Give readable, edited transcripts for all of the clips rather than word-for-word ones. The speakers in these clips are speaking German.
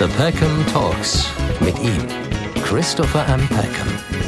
The Peckham Talks mit ihm, Christopher M. Peckham.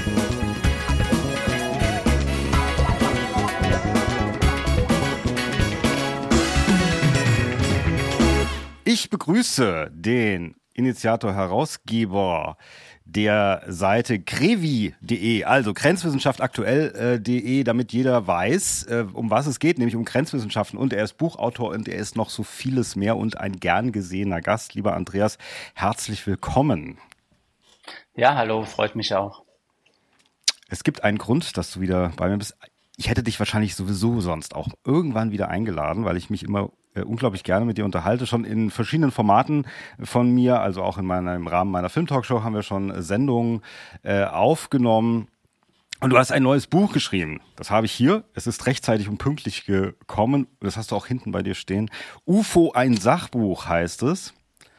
Ich begrüße den Initiator, Herausgeber der Seite Krevi.de, also grenzwissenschaftaktuell.de, damit jeder weiß, um was es geht, nämlich um Grenzwissenschaften. Und er ist Buchautor und er ist noch so vieles mehr und ein gern gesehener Gast. Lieber Andreas, herzlich willkommen. Ja, hallo, freut mich auch. Es gibt einen Grund, dass du wieder bei mir bist. Ich hätte dich wahrscheinlich sowieso sonst auch irgendwann wieder eingeladen, weil ich mich immer unglaublich gerne mit dir unterhalte, schon in verschiedenen Formaten von mir, also auch im Rahmen meiner Filmtalkshow haben wir schon Sendungen aufgenommen. Und du hast ein neues Buch geschrieben. Das habe ich hier. Es ist rechtzeitig und pünktlich gekommen. Das hast du auch hinten bei dir stehen. UFO, ein Sachbuch heißt es.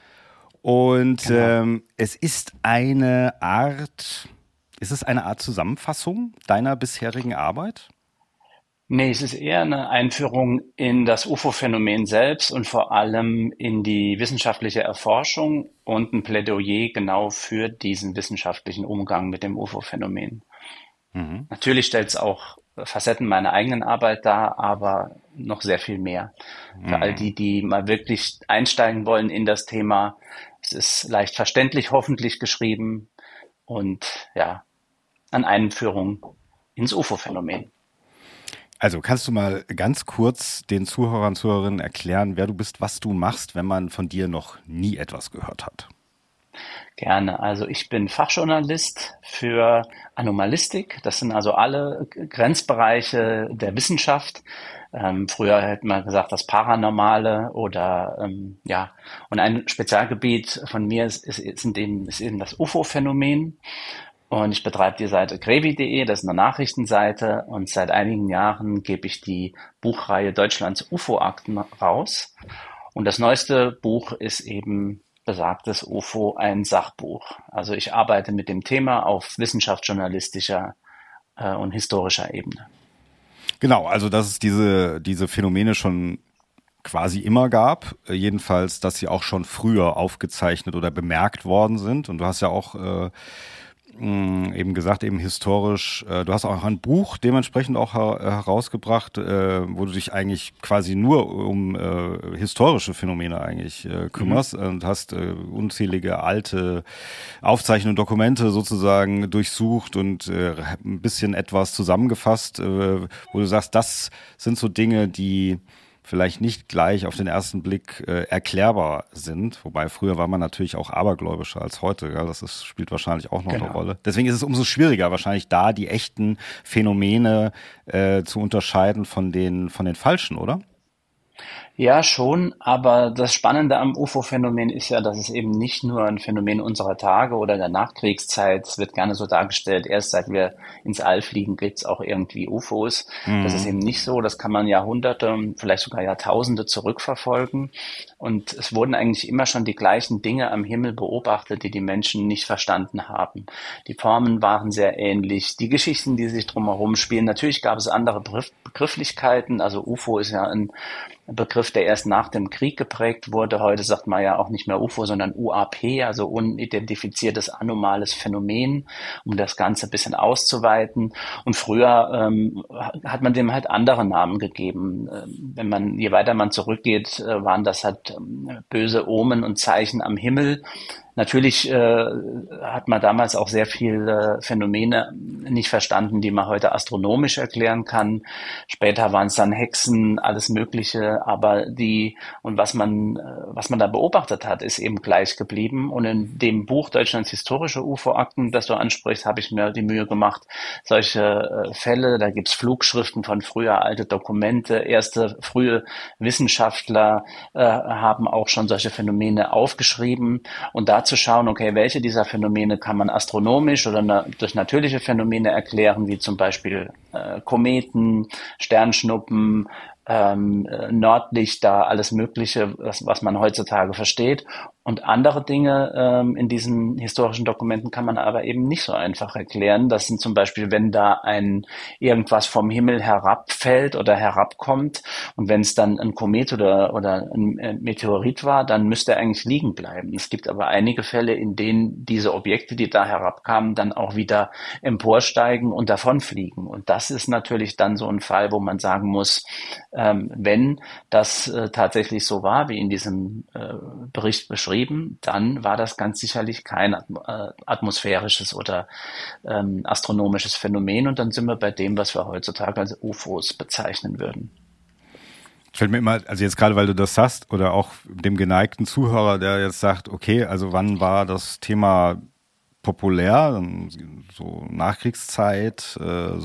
Und genau. Es ist eine Art Zusammenfassung deiner bisherigen Arbeit? Nee, es ist eher eine Einführung in das UFO-Phänomen selbst und vor allem in die wissenschaftliche Erforschung und ein Plädoyer genau für diesen wissenschaftlichen Umgang mit dem UFO-Phänomen. Mhm. Natürlich stellt es auch Facetten meiner eigenen Arbeit dar, aber noch sehr viel mehr. Für all die mal wirklich einsteigen wollen in das Thema. Es ist leicht verständlich, hoffentlich geschrieben und ja, eine Einführung ins UFO-Phänomen. Also kannst du mal ganz kurz den Zuhörern und Zuhörerinnen erklären, wer du bist, was du machst, wenn man von dir noch nie etwas gehört hat? Gerne. Also ich bin Fachjournalist für Anomalistik. Das sind also alle Grenzbereiche der Wissenschaft. Früher hätte man gesagt, das Paranormale oder und ein Spezialgebiet von mir ist eben das UFO-Phänomen. Und ich betreibe die Seite Krevi.de, das ist eine Nachrichtenseite, und seit einigen Jahren gebe ich die Buchreihe Deutschlands UFO-Akten raus. Und das neueste Buch ist eben besagtes UFO, ein Sachbuch. Also ich arbeite mit dem Thema auf wissenschaftsjournalistischer und historischer Ebene. Genau, also dass es diese Phänomene schon quasi immer gab, jedenfalls, dass sie auch schon früher aufgezeichnet oder bemerkt worden sind. Und du hast ja auch eben gesagt, eben historisch, du hast auch ein Buch dementsprechend auch herausgebracht, wo du dich eigentlich quasi nur um historische Phänomene eigentlich kümmerst und hast unzählige alte Aufzeichnungen, Dokumente sozusagen durchsucht und ein bisschen etwas zusammengefasst, wo du sagst, das sind so Dinge, die vielleicht nicht gleich auf den ersten Blick erklärbar sind. Wobei früher war man natürlich auch abergläubischer als heute. Ja? Spielt wahrscheinlich auch noch eine Rolle. Deswegen ist es umso schwieriger, wahrscheinlich da die echten Phänomene zu unterscheiden von den falschen, oder? Ja, schon, aber das Spannende am UFO-Phänomen ist ja, dass es eben nicht nur ein Phänomen unserer Tage oder der Nachkriegszeit, es wird gerne so dargestellt, erst seit wir ins All fliegen, gibt's auch irgendwie UFOs. Das ist eben nicht so, das kann man Jahrhunderte, vielleicht sogar Jahrtausende zurückverfolgen. Und es wurden eigentlich immer schon die gleichen Dinge am Himmel beobachtet, die die Menschen nicht verstanden haben. Die Formen waren sehr ähnlich, die Geschichten, die sich drumherum spielen. Natürlich gab es andere Begrifflichkeiten, also UFO ist ja ein Begriff, der erst nach dem Krieg geprägt wurde. Heute sagt man ja auch nicht mehr UFO, sondern UAP, also unidentifiziertes anomales Phänomen, um das Ganze ein bisschen auszuweiten. Und früher hat man dem halt andere Namen gegeben. Je weiter man zurückgeht, waren das halt böse Omen und Zeichen am Himmel. Natürlich hat man damals auch sehr viele Phänomene nicht verstanden, die man heute astronomisch erklären kann. Später waren es dann Hexen, alles Mögliche, aber was man da beobachtet hat, ist eben gleich geblieben. Und in dem Buch Deutschlands historische UFO-Akten, das du ansprichst, habe ich mir die Mühe gemacht, solche Fälle, da gibt's Flugschriften von früher, alte Dokumente, erste frühe Wissenschaftler haben auch schon solche Phänomene aufgeschrieben und da zu schauen, okay, welche dieser Phänomene kann man astronomisch oder durch natürliche Phänomene erklären, wie zum Beispiel Kometen, Sternschnuppen, Nordlichter, alles Mögliche, was man heutzutage versteht. Und andere Dinge in diesen historischen Dokumenten kann man aber eben nicht so einfach erklären. Das sind zum Beispiel, wenn da irgendwas vom Himmel herabfällt oder herabkommt und wenn es dann ein Komet oder ein Meteorit war, dann müsste er eigentlich liegen bleiben. Es gibt aber einige Fälle, in denen diese Objekte, die da herabkamen, dann auch wieder emporsteigen und davonfliegen. Und das ist natürlich dann so ein Fall, wo man sagen muss, wenn das tatsächlich so war, wie in diesem Bericht beschrieben, dann war das ganz sicherlich kein atmosphärisches oder astronomisches Phänomen und dann sind wir bei dem, was wir heutzutage als UFOs bezeichnen würden. Fällt mir immer, also jetzt gerade, weil du das sagst, oder auch dem geneigten Zuhörer, der jetzt sagt, okay, also wann war das Thema populär? So Nachkriegszeit,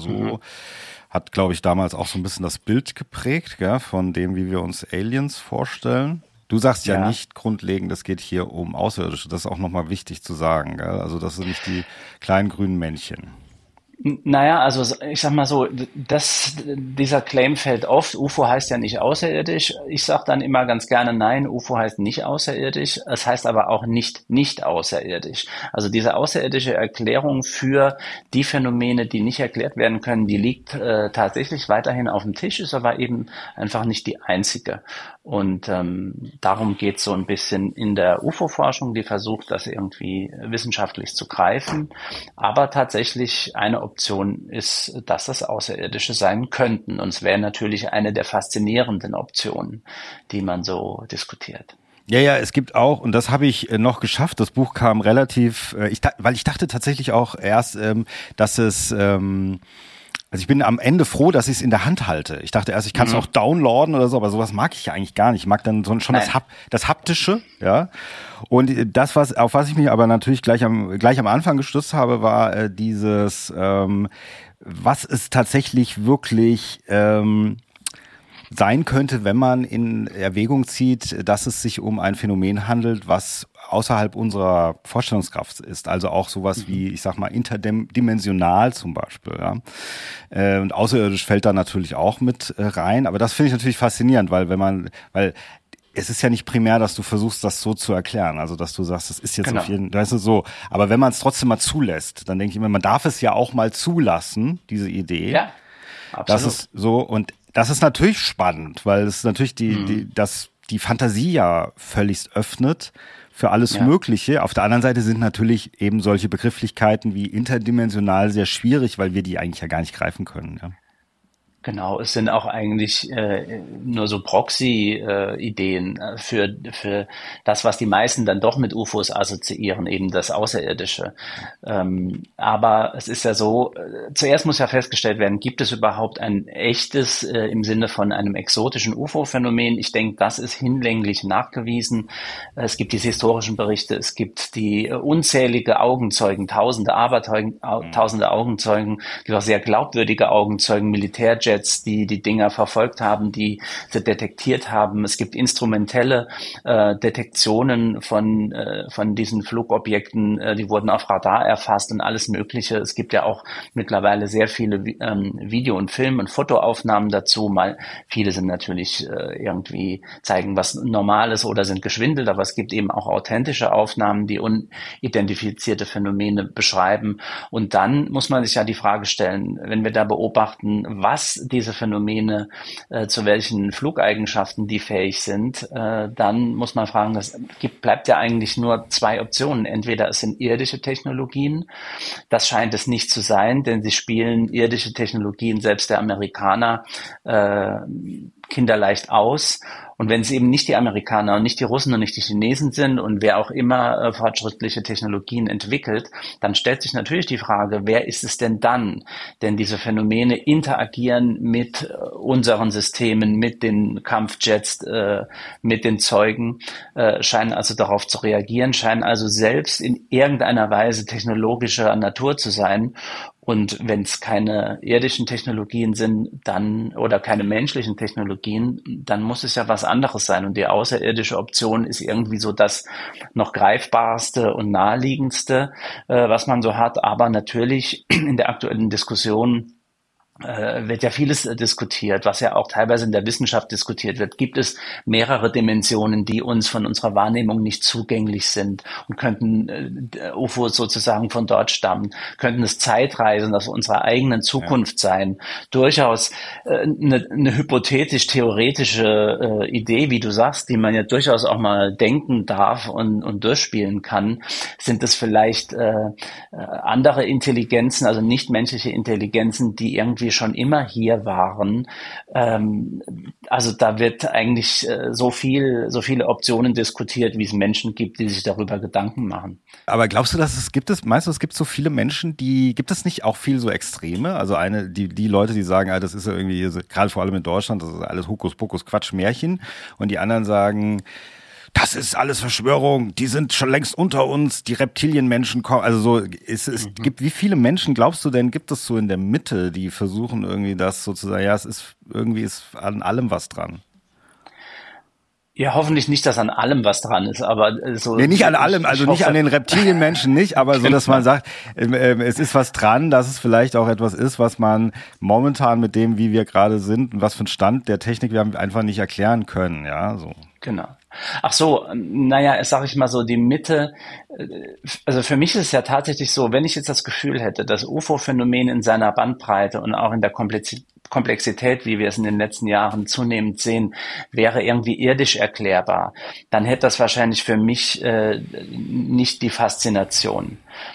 hat, glaube ich, damals auch so ein bisschen das Bild geprägt, gell, von dem, wie wir uns Aliens vorstellen. Du sagst ja nicht grundlegend, es geht hier um Außerirdische. Das ist auch nochmal wichtig zu sagen, gell? Also das sind nicht die kleinen grünen Männchen. Naja, also ich sag mal so, dieser Claim fällt oft, UFO heißt ja nicht außerirdisch. Ich sag dann immer ganz gerne, nein, UFO heißt nicht außerirdisch, es heißt aber auch nicht außerirdisch. Also diese außerirdische Erklärung für die Phänomene, die nicht erklärt werden können, die liegt tatsächlich weiterhin auf dem Tisch, ist aber eben einfach nicht die einzige. Und darum geht es so ein bisschen in der UFO-Forschung, die versucht, das irgendwie wissenschaftlich zu greifen. Aber tatsächlich eine Option ist, dass das Außerirdische sein könnten. Und es wäre natürlich eine der faszinierenden Optionen, die man so diskutiert. Ja, es gibt auch, und das habe ich noch geschafft, das Buch kam relativ, weil ich dachte tatsächlich auch erst, dass es... Also ich bin am Ende froh, dass ich es in der Hand halte. Ich dachte erst, ich kann es auch downloaden oder so, aber sowas mag ich ja eigentlich gar nicht. Ich mag dann schon das Haptische, ja. Und das, auf was ich mich aber natürlich gleich am Anfang gestützt habe, war dieses, was es tatsächlich wirklich sein könnte, wenn man in Erwägung zieht, dass es sich um ein Phänomen handelt, was außerhalb unserer Vorstellungskraft ist. Also auch sowas wie, ich sag mal, interdimensional zum Beispiel. Ja? Und außerirdisch fällt da natürlich auch mit rein. Aber das finde ich natürlich faszinierend, weil es ist ja nicht primär, dass du versuchst, das so zu erklären. Also, dass du sagst, das ist jetzt auf jeden Fall so. Aber wenn man es trotzdem mal zulässt, dann denke ich immer, man darf es ja auch mal zulassen, diese Idee. Ja, absolut. Das ist so, und das ist natürlich spannend, weil es natürlich die Fantasie ja völligst öffnet für alles Mögliche. Auf der anderen Seite sind natürlich eben solche Begrifflichkeiten wie interdimensional sehr schwierig, weil wir die eigentlich ja gar nicht greifen können. Ja. Genau, es sind auch eigentlich nur so Proxy-Ideen für das, was die meisten dann doch mit UFOs assoziieren, eben das Außerirdische. Aber es ist ja so, zuerst muss ja festgestellt werden, gibt es überhaupt ein echtes im Sinne von einem exotischen UFO-Phänomen? Ich denke, das ist hinlänglich nachgewiesen. Es gibt diese historischen Berichte, es gibt die unzählige Augenzeugen, tausende Augenzeugen, gibt auch sehr glaubwürdige Augenzeugen, Militärjets, die Dinger verfolgt haben, die sie detektiert haben. Es gibt instrumentelle Detektionen von diesen Flugobjekten, die wurden auf Radar erfasst und alles Mögliche. Es gibt ja auch mittlerweile sehr viele Video- und Film- und Fotoaufnahmen dazu. Viele sind natürlich irgendwie zeigen was Normales oder sind geschwindelt, aber es gibt eben auch authentische Aufnahmen, die unidentifizierte Phänomene beschreiben. Und dann muss man sich ja die Frage stellen, wenn wir da beobachten, was diese Phänomene, zu welchen Flugeigenschaften die fähig sind, dann muss man fragen, bleibt ja eigentlich nur zwei Optionen. Entweder es sind irdische Technologien, das scheint es nicht zu sein, denn sie spielen irdische Technologien, selbst der Amerikaner, kinderleicht aus. Und wenn es eben nicht die Amerikaner und nicht die Russen und nicht die Chinesen sind und wer auch immer fortschrittliche Technologien entwickelt, dann stellt sich natürlich die Frage, wer ist es denn dann? Denn diese Phänomene interagieren mit unseren Systemen, mit den Kampfjets, mit den Zeugen, scheinen also darauf zu reagieren, scheinen also selbst in irgendeiner Weise technologischer Natur zu sein. Und wenn es keine irdischen Technologien sind, dann oder keine menschlichen Technologien, dann muss es ja was anderes sein. Und die außerirdische Option ist irgendwie so das noch greifbarste und naheliegendste, was man so hat. Aber natürlich in der aktuellen Diskussion wird ja vieles diskutiert, was ja auch teilweise in der Wissenschaft diskutiert wird. Gibt es mehrere Dimensionen, die uns von unserer Wahrnehmung nicht zugänglich sind und könnten UFOs sozusagen von dort stammen? Könnten es Zeitreisen aus unserer eigenen Zukunft sein? Durchaus eine hypothetisch-theoretische Idee, wie du sagst, die man ja durchaus auch mal denken darf und durchspielen kann. Sind es vielleicht andere Intelligenzen, also nichtmenschliche Intelligenzen, die irgendwie schon immer hier waren? Also da wird eigentlich so viele Optionen diskutiert, wie es Menschen gibt, die sich darüber Gedanken machen. Aber glaubst du, meinst du, es gibt so viele Menschen, gibt es nicht auch viel so Extreme? Also die Leute, die sagen, das ist ja irgendwie, gerade vor allem in Deutschland, das ist alles Hokuspokus, Quatsch, Märchen. Und die anderen sagen, das ist alles Verschwörung, die sind schon längst unter uns, die Reptilienmenschen kommen, also so, wie viele Menschen, glaubst du denn, gibt es so in der Mitte, die versuchen irgendwie das sozusagen, ist an allem was dran? Ja, hoffentlich nicht, dass an allem was dran ist, aber so. Nee, nicht an allem, also nicht an den Reptilienmenschen nicht, aber so, dass man sagt, es ist was dran, dass es vielleicht auch etwas ist, was man momentan mit dem, wie wir gerade sind und was für einen Stand der Technik wir haben, einfach nicht erklären können, ja, so. Genau. Ach so, naja, sag ich mal so, die Mitte, also für mich ist es ja tatsächlich so, wenn ich jetzt das Gefühl hätte, das UFO-Phänomen in seiner Bandbreite und auch in der Komplexität, wie wir es in den letzten Jahren zunehmend sehen, wäre irgendwie irdisch erklärbar, dann hätte das wahrscheinlich für mich nicht die Faszination.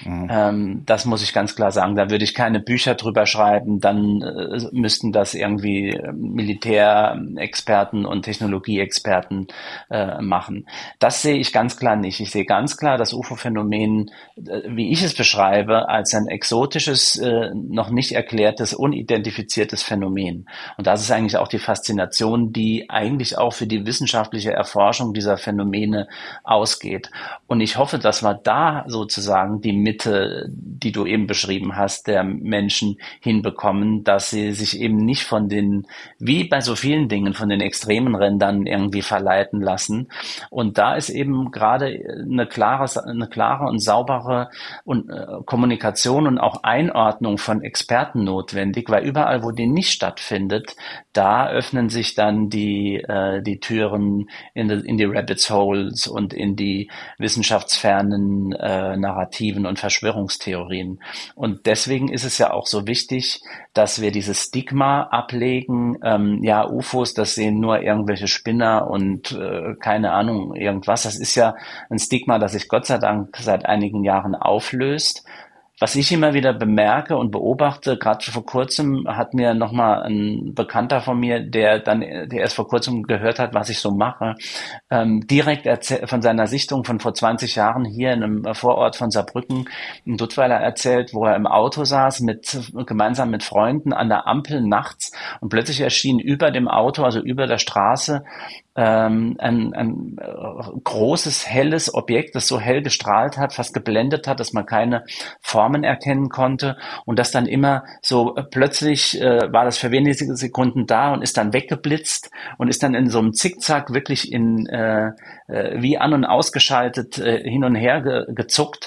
Das muss ich ganz klar sagen. Da würde ich keine Bücher drüber schreiben, dann müssten das irgendwie Militärexperten und Technologieexperten machen. Das sehe ich ganz klar nicht. Ich sehe ganz klar das UFO-Phänomen, wie ich es beschreibe, als ein exotisches, noch nicht erklärtes, unidentifiziertes Phänomen. Und das ist eigentlich auch die Faszination, die eigentlich auch für die wissenschaftliche Erforschung dieser Phänomene ausgeht. Und ich hoffe, dass wir da sozusagen die Mitte, die du eben beschrieben hast, der Menschen hinbekommen, dass sie sich eben nicht von den, wie bei so vielen Dingen, von den extremen Rändern irgendwie verleiten lassen. Und da ist eben gerade eine klare und saubere Kommunikation und auch Einordnung von Experten notwendig, weil überall, wo die nicht stattfindet, da öffnen sich dann die Türen in die Rabbit Holes und in die wissenschaftsfernen Narrativen und Verschwörungstheorien. Und deswegen ist es ja auch so wichtig, dass wir dieses Stigma ablegen, UFOs, das sehen nur irgendwelche Spinner und keine Ahnung, irgendwas. Das ist ja ein Stigma, das sich Gott sei Dank seit einigen Jahren auflöst. Was ich immer wieder bemerke und beobachte, gerade vor kurzem hat mir nochmal ein Bekannter von mir, der erst vor kurzem gehört hat, was ich so mache, direkt von seiner Sichtung von vor 20 Jahren hier in einem Vorort von Saarbrücken in Duttweiler erzählt, wo er im Auto saß, gemeinsam mit Freunden an der Ampel nachts und plötzlich erschien über dem Auto, also über der Straße, ein großes, helles Objekt, das so hell gestrahlt hat, fast geblendet hat, dass man keine Formen erkennen konnte und das dann immer so plötzlich war das für wenige Sekunden da und ist dann weggeblitzt und ist dann in so einem Zickzack wirklich wie an- und ausgeschaltet hin und her gezuckt.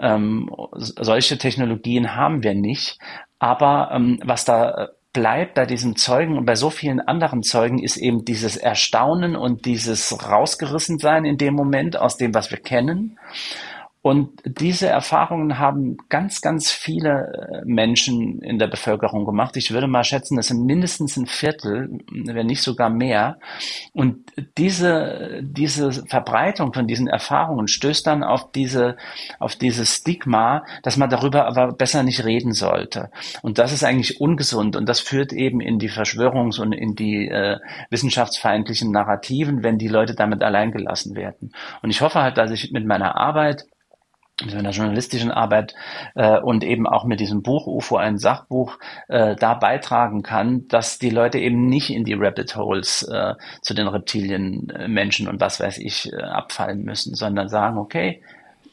Solche Technologien haben wir nicht, aber was da bleibt bei diesem Zeugen und bei so vielen anderen Zeugen ist eben dieses Erstaunen und dieses Rausgerissensein in dem Moment aus dem, was wir kennen. Und diese Erfahrungen haben ganz, ganz viele Menschen in der Bevölkerung gemacht. Ich würde mal schätzen, das sind mindestens ein Viertel, wenn nicht sogar mehr. Und diese Verbreitung von diesen Erfahrungen stößt dann auf dieses Stigma, dass man darüber aber besser nicht reden sollte. Und das ist eigentlich ungesund. Und das führt eben in die Verschwörungs- und in die wissenschaftsfeindlichen Narrativen, wenn die Leute damit allein gelassen werden. Und ich hoffe halt, dass ich mit meiner journalistischen Arbeit und eben auch mit diesem Buch UFO, ein Sachbuch, da beitragen kann, dass die Leute eben nicht in die Rabbit Holes zu den Reptilienmenschen und was weiß ich abfallen müssen, sondern sagen, okay,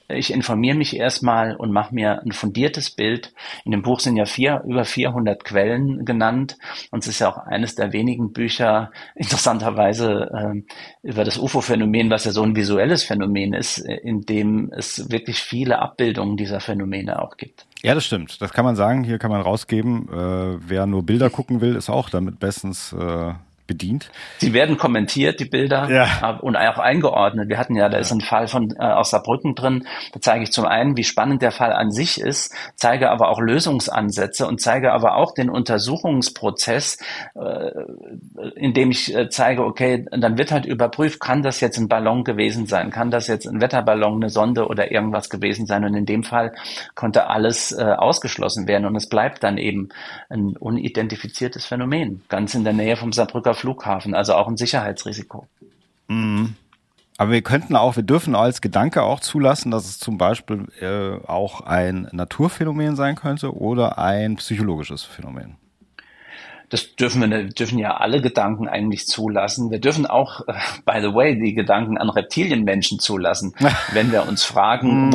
ich informiere mich erstmal und mache mir ein fundiertes Bild. In dem Buch sind ja über 400 Quellen genannt und es ist ja auch eines der wenigen Bücher, interessanterweise, über das UFO-Phänomen, was ja so ein visuelles Phänomen ist, in dem es wirklich viele Abbildungen dieser Phänomene auch gibt. Ja, das stimmt. Das kann man sagen. Hier kann man rausgeben. Wer nur Bilder gucken will, ist auch damit bestens bedient. Sie werden kommentiert, die Bilder, ja, und auch eingeordnet. Wir hatten ja, da ist ein Fall von aus Saarbrücken drin. Da zeige ich zum einen, wie spannend der Fall an sich ist, zeige aber auch Lösungsansätze und zeige aber auch den Untersuchungsprozess, indem ich zeige, okay, dann wird halt überprüft, kann das jetzt ein Ballon gewesen sein, kann das jetzt ein Wetterballon, eine Sonde oder irgendwas gewesen sein. Und in dem Fall konnte alles ausgeschlossen werden und es bleibt dann eben ein unidentifiziertes Phänomen, ganz in der Nähe vom Saarbrücker Flughafen, also auch ein Sicherheitsrisiko. Mhm. Aber wir dürfen als Gedanke auch zulassen, dass es zum Beispiel auch ein Naturphänomen sein könnte oder ein psychologisches Phänomen. Das dürfen ja alle Gedanken eigentlich zulassen. Wir dürfen auch, by the way, die Gedanken an Reptilienmenschen zulassen, wenn wir uns fragen,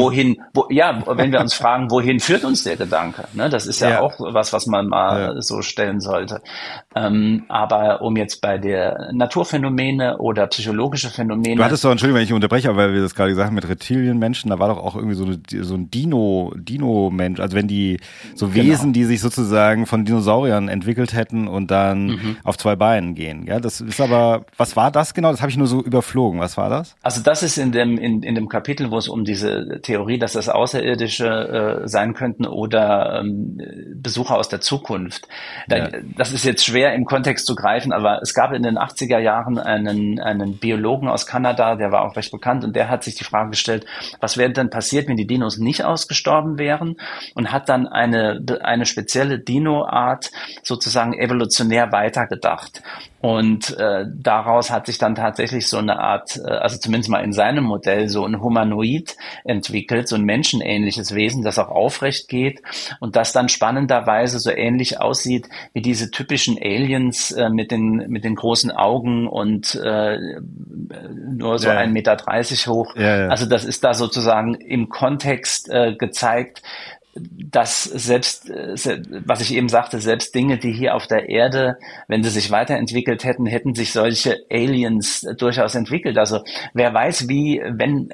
wohin führt uns der Gedanke? Ne, das ist ja auch was man mal so stellen sollte. Aber um jetzt bei der Naturphänomene oder psychologische Phänomene. Du hattest doch, Entschuldigung, wenn ich unterbreche, weil wir das gerade gesagt haben mit Reptilienmenschen, da war doch auch irgendwie so ein Dino-Mensch, also wenn die so Wesen, die sich sozusagen von Dinosauriern entwickelt hätten und dann auf zwei Beinen gehen. Ja, das ist aber, was war das genau? Das habe ich nur so überflogen. Was war das? Also das ist in dem Kapitel, wo es um diese Theorie, dass das Außerirdische sein könnten oder Besucher aus der Zukunft. Das ist jetzt schwer im Kontext zu greifen, aber es gab in den 80er Jahren einen Biologen aus Kanada, der war auch recht bekannt und der hat sich die Frage gestellt, was wäre denn passiert, wenn die Dinos nicht ausgestorben wären, und hat dann eine spezielle Dino-Art sozusagen evolutionär weitergedacht. Und daraus hat sich dann tatsächlich so eine Art, also zumindest mal in seinem Modell, so ein Humanoid entwickelt, so ein menschenähnliches Wesen, das auch aufrecht geht und das dann spannenderweise so ähnlich aussieht wie diese typischen Aliens mit den großen Augen und nur so 1,30 Meter hoch. Ja. Also das ist da sozusagen im Kontext gezeigt, dass selbst, was ich eben sagte, selbst Dinge, die hier auf der Erde, wenn sie sich weiterentwickelt hätten sich solche Aliens durchaus entwickelt. Also wer weiß, wie, wenn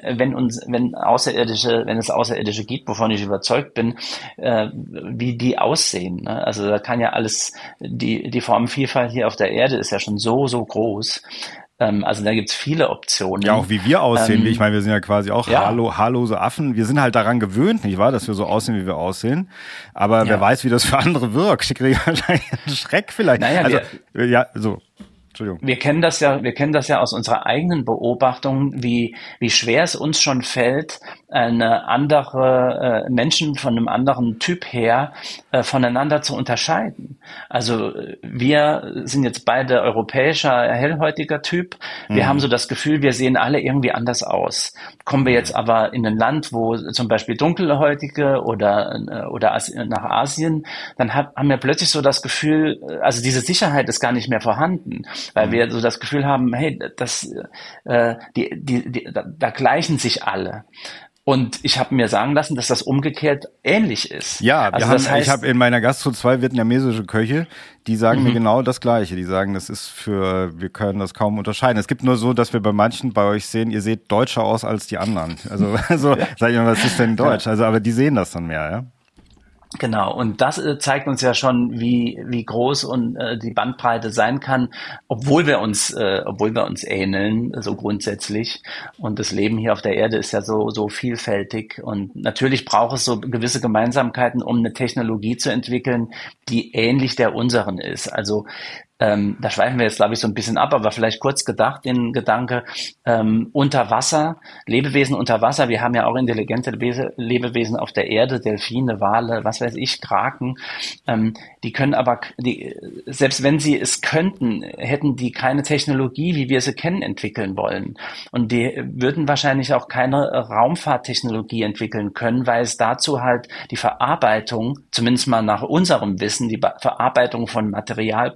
es Außerirdische gibt, wovon ich überzeugt bin, wie die aussehen. Ne? Also da kann ja alles, die Formenvielfalt hier auf der Erde ist ja schon so groß. Also da gibt's viele Optionen. Ja, auch wie wir aussehen. Ich meine, wir sind ja quasi auch haarlose Affen. Wir sind halt daran gewöhnt, nicht wahr, dass wir so aussehen, wie wir aussehen. Aber wer weiß, wie das für andere wirkt. Ich kriege wahrscheinlich einen Schreck vielleicht. Naja, Entschuldigung. Wir kennen das ja aus unserer eigenen Beobachtung, wie schwer es uns schon fällt, Menschen von einem anderen Typ her voneinander zu unterscheiden. Also wir sind jetzt beide europäischer, hellhäutiger Typ. Wir haben so das Gefühl, wir sehen alle irgendwie anders aus. Kommen wir jetzt aber in ein Land, wo zum Beispiel Dunkelhäutige oder nach Asien, dann haben wir plötzlich so das Gefühl, also diese Sicherheit ist gar nicht mehr vorhanden, weil wir so das Gefühl haben, hey, da gleichen sich alle. Und ich habe mir sagen lassen, dass das umgekehrt ähnlich ist. Ja, ich habe in meiner Gastro 2 vietnamesische Köche, die sagen mir genau das Gleiche. Die sagen, wir können das kaum unterscheiden. Es gibt nur so, dass wir bei manchen bei euch sehen, ihr seht deutscher aus als die anderen. Also sag ich mal, was ist denn Deutsch? Also, aber die sehen das dann mehr, ja? Genau, und das zeigt uns ja schon, wie groß und die Bandbreite sein kann, obwohl wir uns ähneln, so grundsätzlich. Und das Leben hier auf der Erde ist ja so vielfältig. Und natürlich braucht es so gewisse Gemeinsamkeiten, um eine Technologie zu entwickeln, die ähnlich der unseren ist. Also da schweifen wir jetzt, glaube ich, so ein bisschen ab, aber vielleicht kurz gedacht, den Gedanke, unter Wasser, Lebewesen unter Wasser, wir haben ja auch intelligente Lebewesen auf der Erde, Delfine, Wale, was weiß ich, Kraken, die können aber, selbst wenn sie es könnten, hätten die keine Technologie, wie wir sie kennen, entwickeln wollen. Und die würden wahrscheinlich auch keine Raumfahrttechnologie entwickeln können, weil es dazu halt die Verarbeitung, zumindest mal nach unserem Wissen, die Verarbeitung von Material braucht,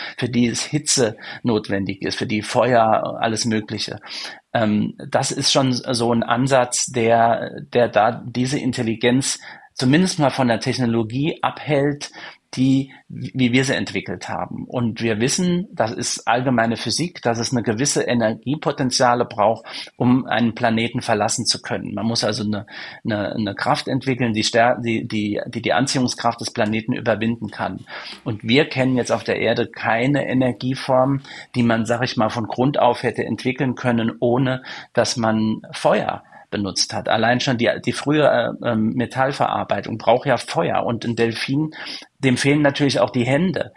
für die es Hitze notwendig ist, für die Feuer, alles Mögliche. Das ist schon so ein Ansatz, der da diese Intelligenz zumindest mal von der Technologie abhält, wie wir sie entwickelt haben. Und wir wissen, das ist allgemeine Physik, dass es eine gewisse Energiepotenziale braucht, um einen Planeten verlassen zu können. Man muss also eine Kraft entwickeln, die Anziehungskraft des Planeten überwinden kann. Und wir kennen jetzt auf der Erde keine Energieform, die man, sag ich mal, von Grund auf hätte entwickeln können, ohne dass man Feuer benutzt hat. Allein schon die frühe Metallverarbeitung braucht ja Feuer, und ein Delfin, dem fehlen natürlich auch die Hände,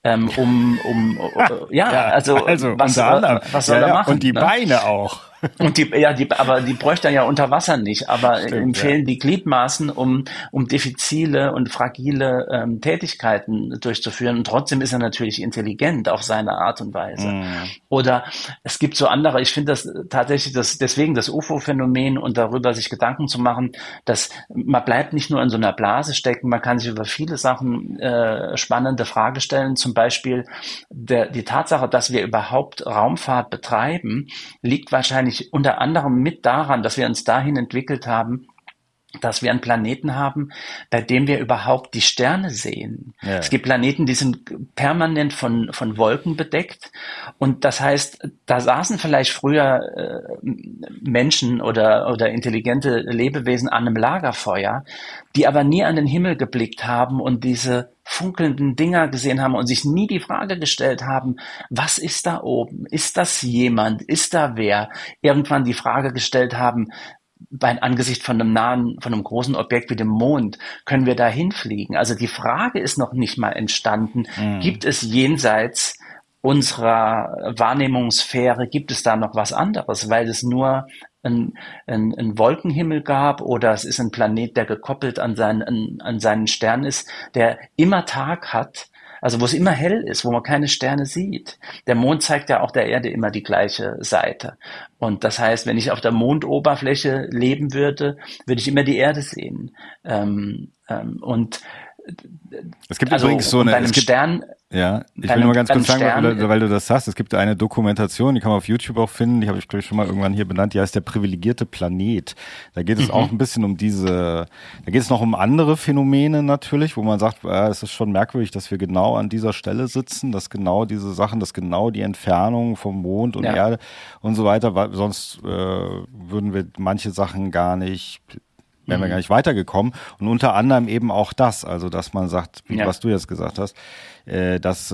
also was soll er machen? Und die Beine auch. Und aber die bräuchte er ja unter Wasser nicht, aber ihm fehlen die Gliedmaßen, um diffizile und fragile Tätigkeiten durchzuführen, und trotzdem ist er natürlich intelligent auf seine Art und Weise. Oder es gibt so andere, ich finde das tatsächlich, deswegen das UFO-Phänomen, und darüber sich Gedanken zu machen, dass man bleibt nicht nur in so einer Blase stecken, man kann sich über viele Sachen spannende Frage stellen, zum Beispiel die Tatsache, dass wir überhaupt Raumfahrt betreiben, liegt wahrscheinlich unter anderem mit daran, dass wir uns dahin entwickelt haben, dass wir einen Planeten haben, bei dem wir überhaupt die Sterne sehen. Ja. Es gibt Planeten, die sind permanent von Wolken bedeckt, und das heißt, da saßen vielleicht früher Menschen oder intelligente Lebewesen an einem Lagerfeuer, die aber nie an den Himmel geblickt haben und diese funkelnden Dinger gesehen haben und sich nie die Frage gestellt haben, was ist da oben? Ist das jemand? Ist da wer? Irgendwann die Frage gestellt haben, angesichts von einem großen Objekt wie dem Mond, können wir da hinfliegen? Also die Frage ist noch nicht mal entstanden. Gibt es jenseits unserer Wahrnehmungssphäre, gibt es da noch was anderes? Weil es nur ein Wolkenhimmel gab, oder es ist ein Planet, der gekoppelt an seinen Stern ist, der immer Tag hat, also wo es immer hell ist, wo man keine Sterne sieht. Der Mond zeigt ja auch der Erde immer die gleiche Seite. Und das heißt, wenn ich auf der Mondoberfläche leben würde, würde ich immer die Erde sehen. Und es gibt übrigens so eine Stern. Ja, ich will nur ganz kurz sagen, weil du das sagst, es gibt eine Dokumentation, die kann man auf YouTube auch finden, die habe ich, glaube ich, schon mal irgendwann hier benannt, die heißt Der privilegierte Planet. Da geht es auch ein bisschen da geht es noch um andere Phänomene natürlich, wo man sagt, es ist schon merkwürdig, dass wir genau an dieser Stelle sitzen, dass genau diese Sachen, dass genau die Entfernung vom Mond und Erde und so weiter, weil sonst würden wir manche Sachen wären wir gar nicht weitergekommen. Und unter anderem eben auch das, also dass man sagt, was du jetzt gesagt hast, dass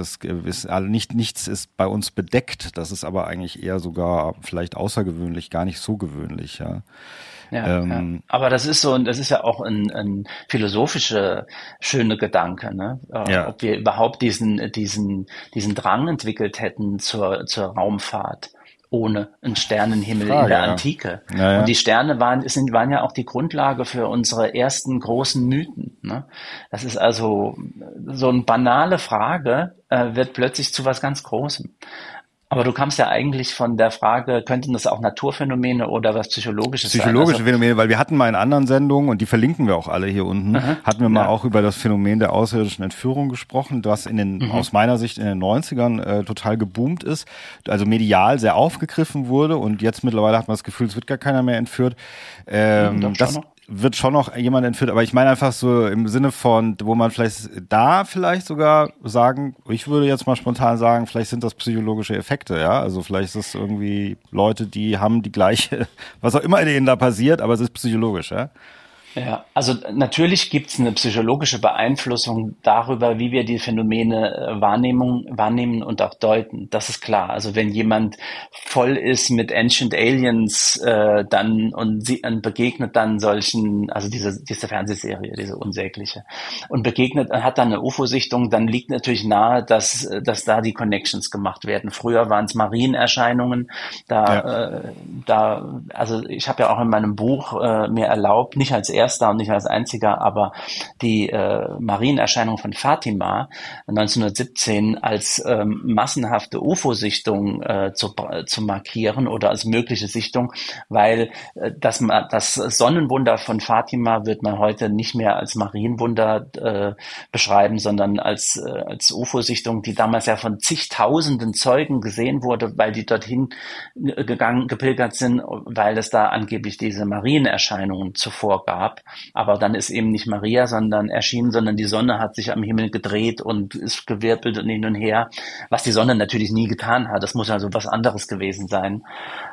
nichts ist bei uns bedeckt, das ist aber eigentlich eher sogar vielleicht außergewöhnlich, gar nicht so gewöhnlich, ja. Ja. Aber das ist ja auch ein philosophischer schöner Gedanke, ne? Ob wir überhaupt diesen Drang entwickelt hätten zur Raumfahrt ohne einen Sternenhimmel in der Antike. Ja. Und die Sterne waren ja auch die Grundlage für unsere ersten großen Mythen, ne? Das ist also so eine banale Frage, wird plötzlich zu was ganz Großem. Aber du kamst ja eigentlich von der Frage, könnten das auch Naturphänomene oder was Psychologisches sein? Psychologische Phänomene, weil wir hatten mal in anderen Sendungen, und die verlinken wir auch alle hier unten, hatten wir mal auch über das Phänomen der außerirdischen Entführung gesprochen, das aus meiner Sicht in den 90ern total geboomt ist, also medial sehr aufgegriffen wurde, und jetzt mittlerweile hat man das Gefühl, es wird gar keiner mehr entführt. Das wird schon noch jemand entführt, aber ich meine einfach so im Sinne von, wo man vielleicht sogar sagen, ich würde jetzt mal spontan sagen, vielleicht sind das psychologische Effekte, ja, also vielleicht ist es irgendwie Leute, die haben die gleiche, was auch immer in denen da passiert, aber es ist psychologisch, ja. Ja, also natürlich gibt's eine psychologische Beeinflussung darüber, wie wir die Phänomene wahrnehmen und auch deuten. Das ist klar. Also wenn jemand voll ist mit Ancient Aliens, dann begegnet dann solchen, also diese Fernsehserie, diese unsägliche, und hat dann eine UFO-Sichtung, dann liegt natürlich nahe, dass da die Connections gemacht werden. Früher waren es Marienerscheinungen. Also ich habe ja auch in meinem Buch mir erlaubt, nicht als erster und nicht als einziger, aber die Marienerscheinung von Fatima 1917 als massenhafte UFO-Sichtung zu markieren oder als mögliche Sichtung, weil das Sonnenwunder von Fatima wird man heute nicht mehr als Marienwunder beschreiben, sondern als UFO-Sichtung, die damals ja von zigtausenden Zeugen gesehen wurde, weil die dorthin gepilgert sind, weil es da angeblich diese Marienerscheinungen zuvor gab. Aber dann ist eben nicht Maria erschienen, sondern die Sonne hat sich am Himmel gedreht und ist gewirbelt und hin und her, was die Sonne natürlich nie getan hat. Das muss also was anderes gewesen sein.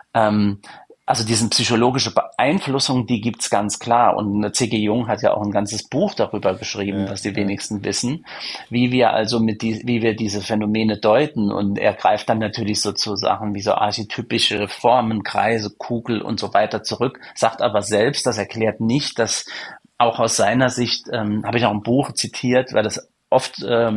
Also diese psychologische Beeinflussung, die gibt's ganz klar. Und C.G. Jung hat ja auch ein ganzes Buch darüber geschrieben, was die wenigsten wissen, wie wir diese Phänomene deuten. Und er greift dann natürlich so zu Sachen wie so archetypische Formen, Kreise, Kugel und so weiter zurück, sagt aber selbst, das erklärt nicht, dass auch aus seiner Sicht, habe ich auch ein Buch zitiert, weil das oft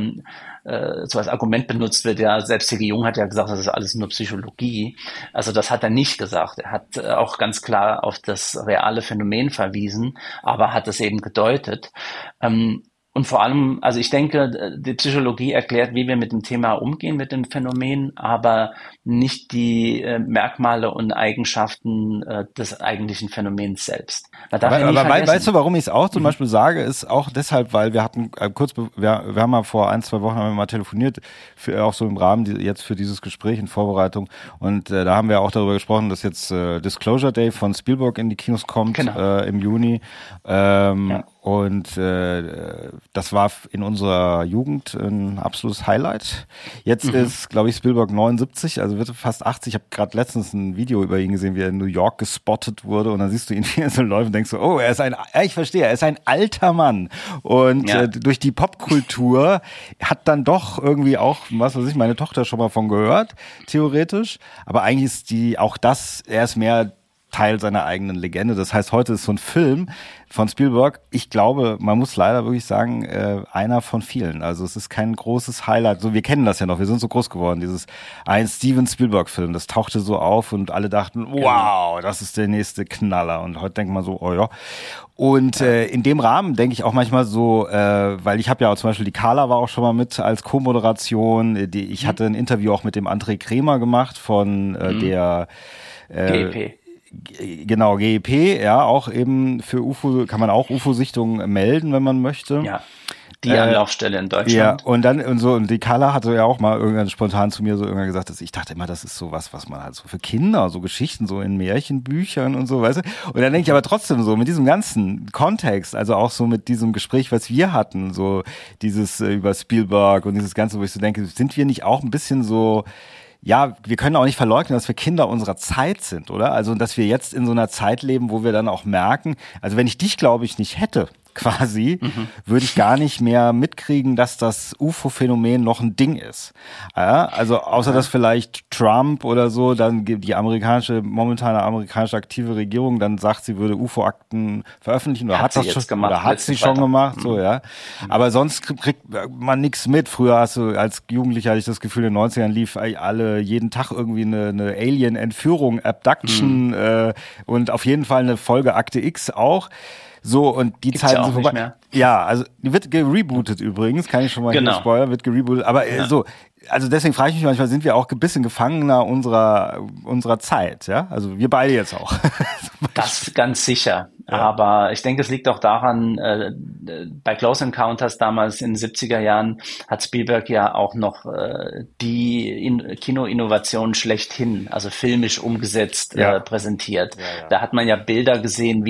so als Argument benutzt wird, ja, selbst C.G. Jung hat ja gesagt, das ist alles nur Psychologie. Also das hat er nicht gesagt. Er hat auch ganz klar auf das reale Phänomen verwiesen, aber hat es eben gedeutet. Und vor allem, also ich denke, die Psychologie erklärt, wie wir mit dem Thema umgehen, mit dem Phänomen, aber nicht die Merkmale und Eigenschaften des eigentlichen Phänomens selbst. Weißt du, warum ich es auch zum Beispiel sage, ist auch deshalb, weil wir hatten wir haben mal vor 1-2 Wochen haben wir mal telefoniert, auch so im Rahmen jetzt für dieses Gespräch in Vorbereitung, und da haben wir auch darüber gesprochen, dass jetzt Disclosure Day von Spielberg in die Kinos kommt, genau. Im Juni. Und das war in unserer Jugend ein absolutes Highlight. Jetzt ist, glaube ich, Spielberg 79, also wird fast 80. Ich habe gerade letztens ein Video über ihn gesehen, wie er in New York gespottet wurde, und dann siehst du ihn, wie er so läuft und denkst so, oh, ich verstehe, er ist ein alter Mann. Und durch die Popkultur hat dann doch irgendwie auch, was weiß ich, meine Tochter schon mal von gehört, theoretisch. Aber eigentlich ist er ist mehr Teil seiner eigenen Legende. Das heißt, heute ist so ein Film von Spielberg, ich glaube, man muss leider wirklich sagen, einer von vielen. Also es ist kein großes Highlight. So, wir kennen das ja noch, wir sind so groß geworden. Ein Steven Spielberg-Film, das tauchte so auf und alle dachten, wow, das ist der nächste Knaller. Und heute denkt man so, oh ja. Und in dem Rahmen denke ich auch manchmal so, weil ich habe ja auch zum Beispiel, die Carla war auch schon mal mit als Co-Moderation. Ich hatte ein Interview auch mit dem André Kremer gemacht von der GEP. Genau, GEP, ja, auch eben für UFO, kann man auch UFO-Sichtungen melden, wenn man möchte. Ja, die Anlaufstelle in Deutschland. Ja, und die Carla hatte ja auch mal irgendwann spontan zu mir so irgendwann gesagt, dass ich dachte immer, das ist so was man halt so für Kinder, so Geschichten, so in Märchenbüchern und so, weißt du. Und dann denke ich aber trotzdem so, mit diesem ganzen Kontext, also auch so mit diesem Gespräch, was wir hatten, so dieses über Spielberg und dieses Ganze, wo ich so denke, sind wir nicht auch ein bisschen so, ja, wir können auch nicht verleugnen, dass wir Kinder unserer Zeit sind, oder? Also, dass wir jetzt in so einer Zeit leben, wo wir dann auch merken, also wenn ich dich, glaube ich, nicht hätte, quasi, würde ich gar nicht mehr mitkriegen, dass das UFO-Phänomen noch ein Ding ist. Ja, also außer dass vielleicht Trump oder so, dann die momentane amerikanische aktive Regierung dann sagt, sie würde UFO-Akten veröffentlichen, oder hat sie schon gemacht, so, ja. Aber sonst kriegt man nichts mit. Früher als Jugendlicher hatte ich das Gefühl, in den 90ern lief jeden Tag irgendwie eine Alien-Entführung, Abduction, und auf jeden Fall eine Folge Akte X auch. So, und die Zeiten sind vorbei. Ja, also die wird gerebootet übrigens, kann ich schon mal hier spoilern, wird gerebootet. Aber so, also deswegen frage ich mich manchmal, sind wir auch ein bisschen Gefangener unserer Zeit, ja? Also wir beide jetzt auch. Das ganz sicher. Ja. Aber ich denke, es liegt auch daran, bei Close Encounters damals in den 70er Jahren hat Spielberg ja auch noch die Kinoinnovation schlechthin, also filmisch umgesetzt, präsentiert. Ja. Da hat man ja Bilder gesehen,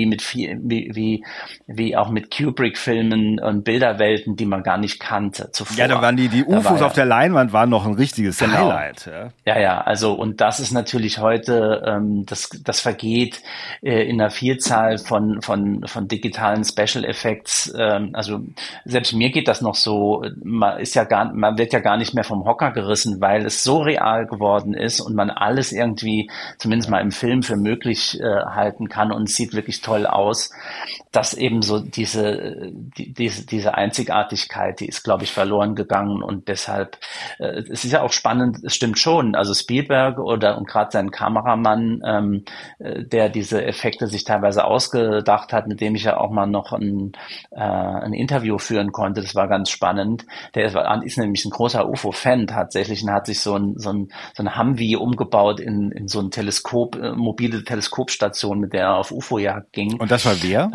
wie auch mit Kubrick-Filmen und Bilderwelten, die man gar nicht kannte zuvor. Ja, da waren die UFOs auf der Leinwand waren noch ein richtiges Highlight. Ja, also und das ist natürlich heute, das vergeht in einer Vielzahl von digitalen Special Effects also selbst mir geht das noch so, man wird ja gar nicht mehr vom Hocker gerissen, weil es so real geworden ist und man alles irgendwie, zumindest mal im Film, für möglich halten kann und es sieht wirklich toll aus, dass eben so diese Einzigartigkeit, die ist, glaube ich, verloren gegangen und deshalb, es ist ja auch spannend, es stimmt schon, also Spielberg und gerade sein Kameramann, der diese Effekte sich teilweise ausgedacht hat, mit dem ich ja auch mal noch ein Interview führen konnte, das war ganz spannend, der ist nämlich ein großer UFO-Fan tatsächlich und hat sich so ein Humvee umgebaut in so ein mobile Teleskopstation, mit der er auf UFO-Jagd ging. Und das war wer?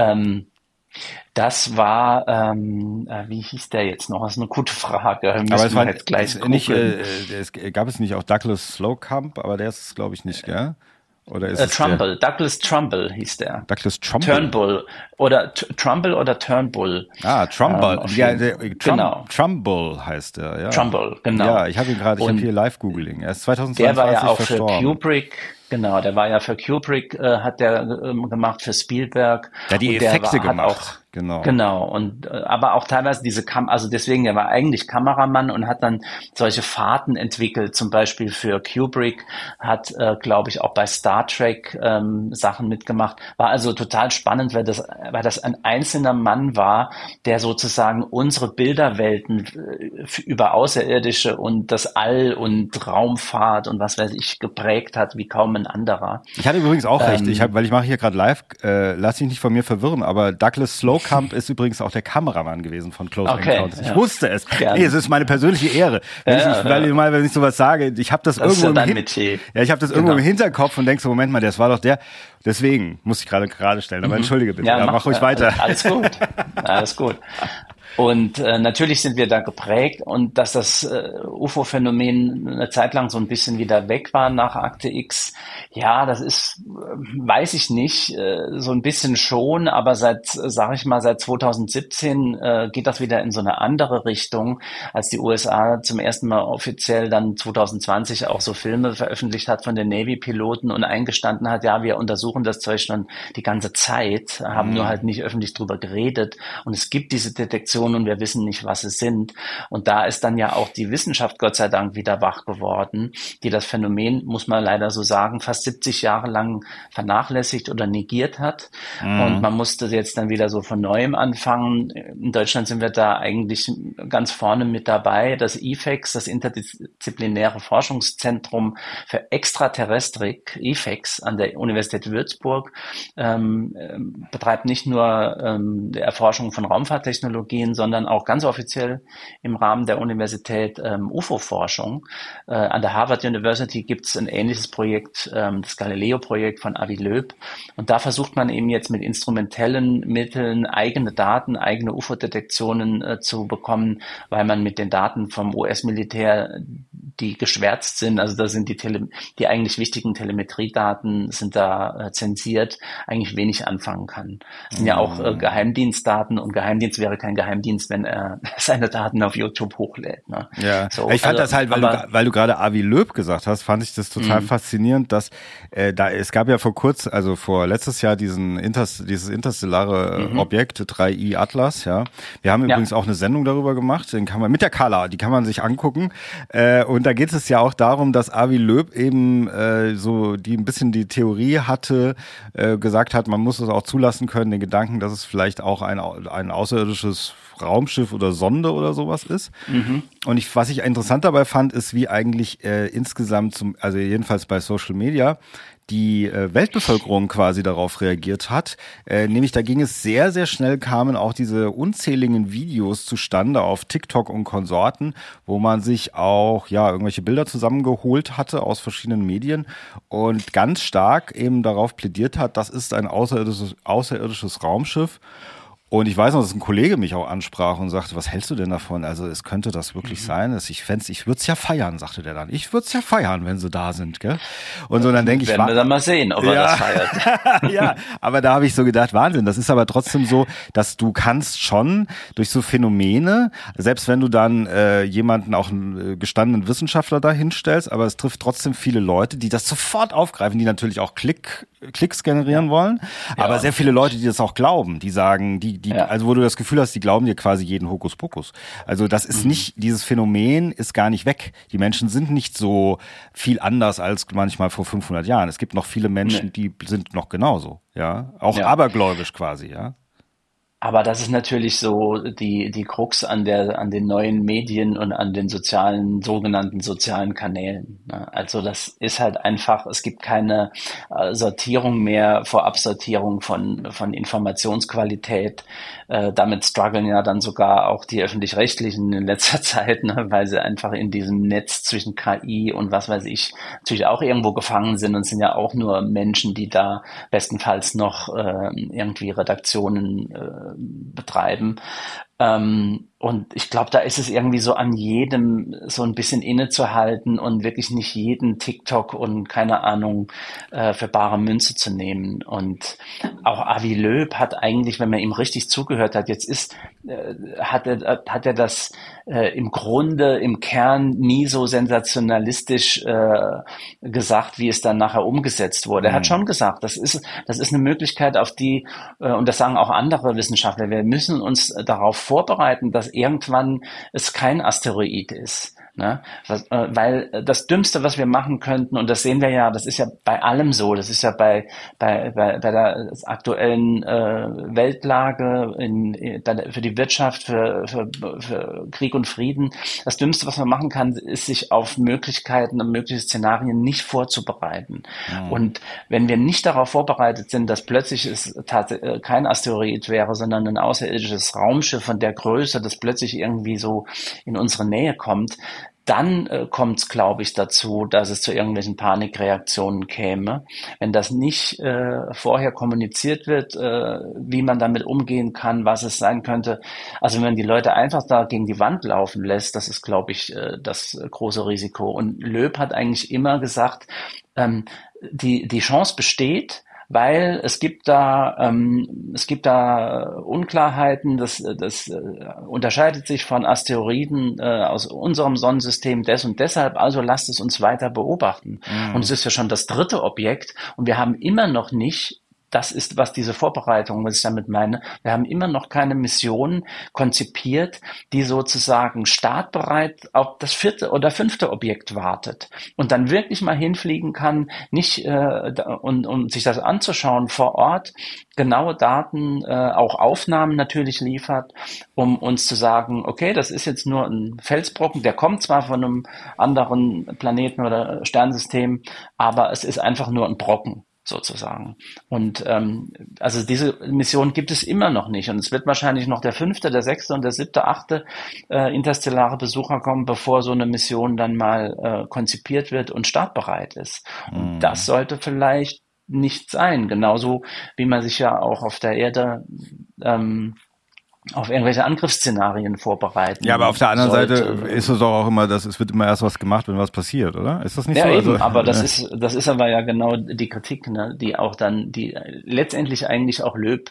Das war, wie hieß der jetzt noch? Das ist eine gute Frage. Aber es war jetzt gleich nicht, gab es nicht auch Douglas Slocumb, aber der ist es, glaube ich, nicht, gell? Oder ist es Trumbull, Douglas Trumbull hieß der. Douglas Trumbull? Turnbull oder Trumbull oder Turnbull. Trumbull. Genau. Trumbull heißt er, ja. Trumbull, genau. Ja, ich habe hier Live-Googling. Er ist 2022 der war ja auch verstorben. für Kubrick. Genau, der war ja für Kubrick, hat der gemacht, für Spielberg. Ja, die Effekte gemacht. Auch, genau. Und aber auch teilweise also deswegen, der war eigentlich Kameramann und hat dann solche Fahrten entwickelt, zum Beispiel für Kubrick, hat, glaube ich, auch bei Star Trek Sachen mitgemacht. War also total spannend, weil das ein einzelner Mann war, der sozusagen unsere Bilderwelten über Außerirdische und das All und Raumfahrt und was weiß ich geprägt hat, wie kaum ein anderer. Ich hatte übrigens auch recht, weil ich mache hier gerade live, lass dich nicht von mir verwirren, aber Douglas Slocumb ist übrigens auch der Kameramann gewesen von Close Encounters. Ich wusste es. Nee, es ist meine persönliche Ehre. Wenn ich sowas sage, ich habe das irgendwo im Hinterkopf und denke so, Moment mal, das war doch der. Deswegen muss ich gerade stellen, aber entschuldige bitte. Ja, mach ruhig weiter. Alles gut. Und natürlich sind wir da geprägt und dass das UFO-Phänomen eine Zeit lang so ein bisschen wieder weg war nach Akte X, ja, das ist, weiß ich nicht, so ein bisschen schon, aber seit 2017 geht das wieder in so eine andere Richtung, als die USA zum ersten Mal offiziell dann 2020 auch so Filme veröffentlicht hat von den Navy-Piloten und eingestanden hat, ja, wir untersuchen das Zeug schon die ganze Zeit, haben nur halt nicht öffentlich drüber geredet und es gibt diese Detektion und wir wissen nicht, was es sind. Und da ist dann ja auch die Wissenschaft Gott sei Dank wieder wach geworden, die das Phänomen, muss man leider so sagen, fast 70 Jahre lang vernachlässigt oder negiert hat. Und man musste jetzt dann wieder so von Neuem anfangen. In Deutschland sind wir da eigentlich ganz vorne mit dabei. Das IFEX, das Interdisziplinäre Forschungszentrum für Extraterrestrik, IFEX an der Universität Würzburg, betreibt nicht nur die Erforschung von Raumfahrttechnologien, sondern auch ganz offiziell im Rahmen der Universität UFO-Forschung. An der Harvard University gibt es ein ähnliches Projekt, das Galileo-Projekt von Avi Loeb. Und da versucht man eben jetzt mit instrumentellen Mitteln eigene Daten, eigene UFO-Detektionen zu bekommen, weil man mit den Daten vom US-Militär, die geschwärzt sind, also da sind die eigentlich wichtigen Telemetriedaten sind da zensiert, eigentlich wenig anfangen kann. Das sind ja auch Geheimdienstdaten und Geheimdienst wäre kein Geheimdienst, wenn er seine Daten auf YouTube hochlädt. Ne? Ja, so, ich fand das halt, weil du gerade Avi Loeb gesagt hast, fand ich das total faszinierend, dass es gab ja vor letztes Jahr dieses interstellare Objekt 3I Atlas, ja. Wir haben übrigens auch eine Sendung darüber gemacht, mit der Carla, die kann man sich angucken. Und da geht es ja auch darum, dass Avi Loeb eben ein bisschen die Theorie hatte, gesagt hat, man muss es auch zulassen können, den Gedanken, dass es vielleicht auch ein außerirdisches Raumschiff oder Sonde oder sowas ist. Und was ich interessant dabei fand, ist, wie eigentlich insgesamt, also jedenfalls bei Social Media, die Weltbevölkerung quasi darauf reagiert hat. Nämlich da ging es sehr, sehr schnell, kamen auch diese unzähligen Videos zustande auf TikTok und Konsorten, wo man sich auch irgendwelche Bilder zusammengeholt hatte aus verschiedenen Medien und ganz stark eben darauf plädiert hat, das ist ein außerirdisches Raumschiff. Und ich weiß noch, dass ein Kollege mich auch ansprach und sagte, was hältst du denn davon? Also es könnte das wirklich sein, dass ich würde es ja feiern, sagte der dann. Ich würde es ja feiern, wenn sie da sind, gell? Und so, dann denke ich, werden wir dann mal sehen, ob er das feiert. Ja, aber da habe ich so gedacht, Wahnsinn, das ist aber trotzdem so, dass du kannst schon durch so Phänomene, selbst wenn du dann jemanden, auch einen gestandenen Wissenschaftler da hinstellst, aber es trifft trotzdem viele Leute, die das sofort aufgreifen, die natürlich auch Klicks generieren wollen, aber sehr viele Leute, die das auch glauben, die sagen, die also wo du das Gefühl hast, die glauben dir quasi jeden Hokuspokus. Also das ist nicht, dieses Phänomen ist gar nicht weg. Die Menschen sind nicht so viel anders als manchmal vor 500 Jahren. Es gibt noch viele Menschen, die sind noch genauso, ja. Auch abergläubisch quasi, ja. Aber das ist natürlich so die Krux an den neuen Medien und an den sogenannten sozialen Kanälen. Ne? Also das ist halt einfach, es gibt keine Sortierung mehr, Vorabsortierung von Informationsqualität. Damit strugglen ja dann sogar auch die Öffentlich-Rechtlichen in letzter Zeit, ne? Weil sie einfach in diesem Netz zwischen KI und was weiß ich natürlich auch irgendwo gefangen sind und sind ja auch nur Menschen, die da bestenfalls noch irgendwie Redaktionen betreiben. Und ich glaube, da ist es irgendwie so an jedem so ein bisschen innezuhalten und wirklich nicht jeden TikTok und keine Ahnung für bare Münze zu nehmen. Und auch Avi Löb hat eigentlich, wenn man ihm richtig zugehört hat, hat er das im Grunde, im Kern nie so sensationalistisch gesagt, wie es dann nachher umgesetzt wurde. Er hat schon gesagt, das ist eine Möglichkeit, auf die, und das sagen auch andere Wissenschaftler, wir müssen uns darauf vorbereiten, dass irgendwann es kein Asteroid ist. Ne? Weil das Dümmste, was wir machen könnten, und das sehen wir ja, das ist ja bei allem so, das ist ja bei der aktuellen Weltlage für die Wirtschaft, für Krieg und Frieden, das Dümmste, was man machen kann, ist sich auf Möglichkeiten und mögliche Szenarien nicht vorzubereiten. Ja. Und wenn wir nicht darauf vorbereitet sind, dass plötzlich es kein Asteroid wäre, sondern ein außerirdisches Raumschiff von der Größe, das plötzlich irgendwie so in unsere Nähe kommt, dann kommt es, glaube ich, dazu, dass es zu irgendwelchen Panikreaktionen käme. Wenn das nicht vorher kommuniziert wird, wie man damit umgehen kann, was es sein könnte. Also wenn man die Leute einfach da gegen die Wand laufen lässt, das ist, glaube ich, das große Risiko. Und Loeb hat eigentlich immer gesagt, die Chance besteht, weil es gibt da Unklarheiten, das unterscheidet sich von Asteroiden aus unserem Sonnensystem und deshalb, also lasst es uns weiter beobachten. Und es ist ja schon das 3. Objekt und wir haben immer noch nicht, das ist, was diese Vorbereitung, was ich damit meine, wir haben immer noch keine Mission konzipiert, die sozusagen startbereit auf das 4. oder 5. Objekt wartet und dann wirklich mal hinfliegen kann, nicht und sich das anzuschauen vor Ort, genaue Daten, auch Aufnahmen natürlich liefert, um uns zu sagen, okay, das ist jetzt nur ein Felsbrocken, der kommt zwar von einem anderen Planeten oder Sternensystem, aber es ist einfach nur ein Brocken. Sozusagen. Und also diese Mission gibt es immer noch nicht. Und es wird wahrscheinlich noch der 5., der 6. und der 7., 8. Interstellare Besucher kommen, bevor so eine Mission dann mal konzipiert wird und startbereit ist. Und das sollte vielleicht nicht sein. Genauso wie man sich ja auch auf der Erde auf irgendwelche Angriffsszenarien vorbereiten. Ja, aber auf der anderen Seite ist es doch auch immer, es wird immer erst was gemacht, wenn was passiert, oder? Ist das nicht so? Ja, eben, aber das ist aber ja genau die Kritik, ne, die auch dann, die letztendlich eigentlich auch Loeb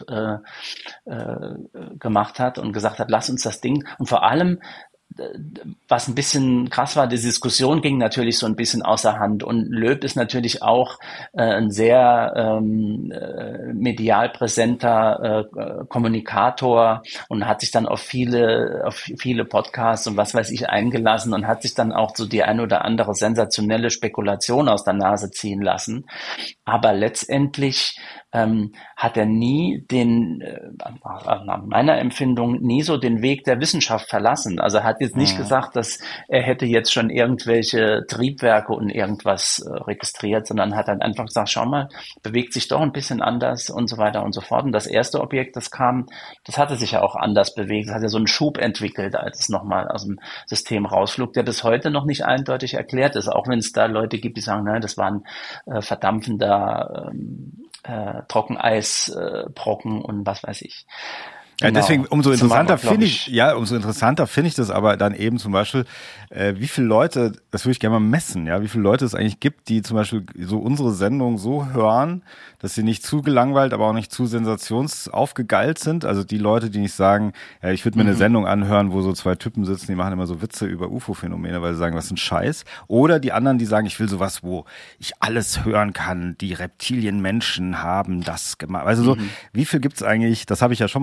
gemacht hat und gesagt hat, lass uns das Ding, und vor allem, was ein bisschen krass war, die Diskussion ging natürlich so ein bisschen außer Hand und Loeb ist natürlich auch ein sehr medial präsenter Kommunikator und hat sich dann auf viele Podcasts und was weiß ich eingelassen und hat sich dann auch so die ein oder andere sensationelle Spekulation aus der Nase ziehen lassen. Aber letztendlich hat er nie nach meiner Empfindung, nie so den Weg der Wissenschaft verlassen. Also er hat jetzt nicht gesagt, dass er hätte jetzt schon irgendwelche Triebwerke und irgendwas registriert, sondern hat dann einfach gesagt, schau mal, bewegt sich doch ein bisschen anders und so weiter und so fort. Und das erste Objekt, das kam, das hatte sich ja auch anders bewegt. Das hat ja so einen Schub entwickelt, als es nochmal aus dem System rausflog, der bis heute noch nicht eindeutig erklärt ist. Auch wenn es da Leute gibt, die sagen, nein, das war ein verdampfender Trockeneisbrocken und was weiß ich. Ja, deswegen umso interessanter finde ich das aber dann eben zum Beispiel, wie viele Leute, das würde ich gerne mal messen, ja, wie viele Leute es eigentlich gibt, die zum Beispiel so unsere Sendung so hören, dass sie nicht zu gelangweilt, aber auch nicht zu sensationsaufgegeilt sind. Also die Leute, die nicht sagen, ja, ich würde mir eine Sendung anhören, wo so 2 Typen sitzen, die machen immer so Witze über UFO-Phänomene, weil sie sagen, was ist ein Scheiß. Oder die anderen, die sagen, ich will sowas, wo ich alles hören kann, die Reptilienmenschen haben das gemacht. Also so, wie viel gibt's eigentlich, das habe ich ja schon mal eben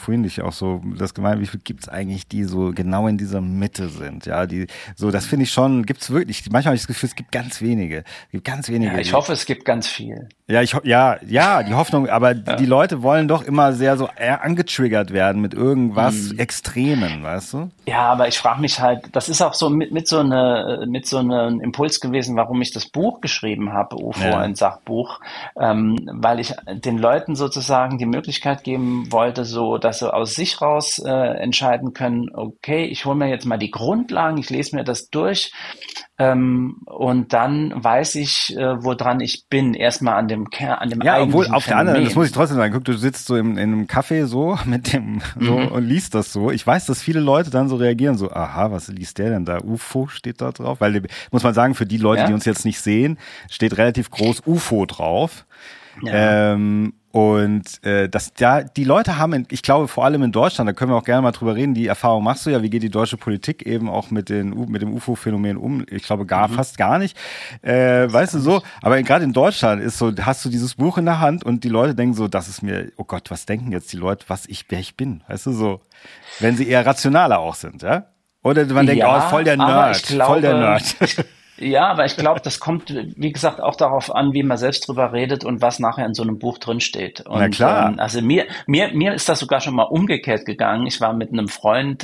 vorhin dich auch so das gemeint, wie viel gibt's eigentlich, die so genau in dieser Mitte sind, ja, die so, das finde ich schon, gibt's wirklich, manchmal habe ich das Gefühl, es gibt ganz wenige. Ja, ich hoffe, es gibt ganz viel. Ja, die Hoffnung, aber die Leute wollen doch immer sehr so eher angetriggert werden mit irgendwas Extremen, weißt du? Ja, aber ich frage mich halt, das ist auch so mit so einem Impuls gewesen, warum ich das Buch geschrieben habe, UFO, ein Sachbuch, weil ich den Leuten sozusagen die Möglichkeit geben wollte, so, dass sie aus sich raus entscheiden können, okay, ich hole mir jetzt mal die Grundlagen, ich lese mir das durch, und dann weiß ich, woran ich bin, erstmal an dem Kern, an dem ja, eigentlichen obwohl auf der Phänomen. anderen, das muss ich trotzdem sagen, guck, du sitzt so in einem Café so mit dem so und liest das so. Ich weiß, dass viele Leute dann so reagieren, so, aha, was liest der denn da? UFO steht da drauf, weil muss man sagen, für die Leute, die uns jetzt nicht sehen, steht relativ groß UFO drauf. Ja. Dass da die Leute haben, ich glaube vor allem in Deutschland, da können wir auch gerne mal drüber reden, die Erfahrung machst du ja, wie geht die deutsche Politik eben auch mit dem UFO-Phänomen um? Ich glaube fast gar nicht, weißt du so, aber gerade in Deutschland ist so, hast du dieses Buch in der Hand und die Leute denken so, das ist mir, oh Gott, was denken jetzt die Leute, wer ich bin, weißt du so, wenn sie eher rationaler auch sind, ja? Oder man denkt, oh, voll der Nerd. Ja, aber ich glaube, das kommt, wie gesagt, auch darauf an, wie man selbst drüber redet und was nachher in so einem Buch drinsteht. Und, na klar. Also mir ist das sogar schon mal umgekehrt gegangen. Ich war mit einem Freund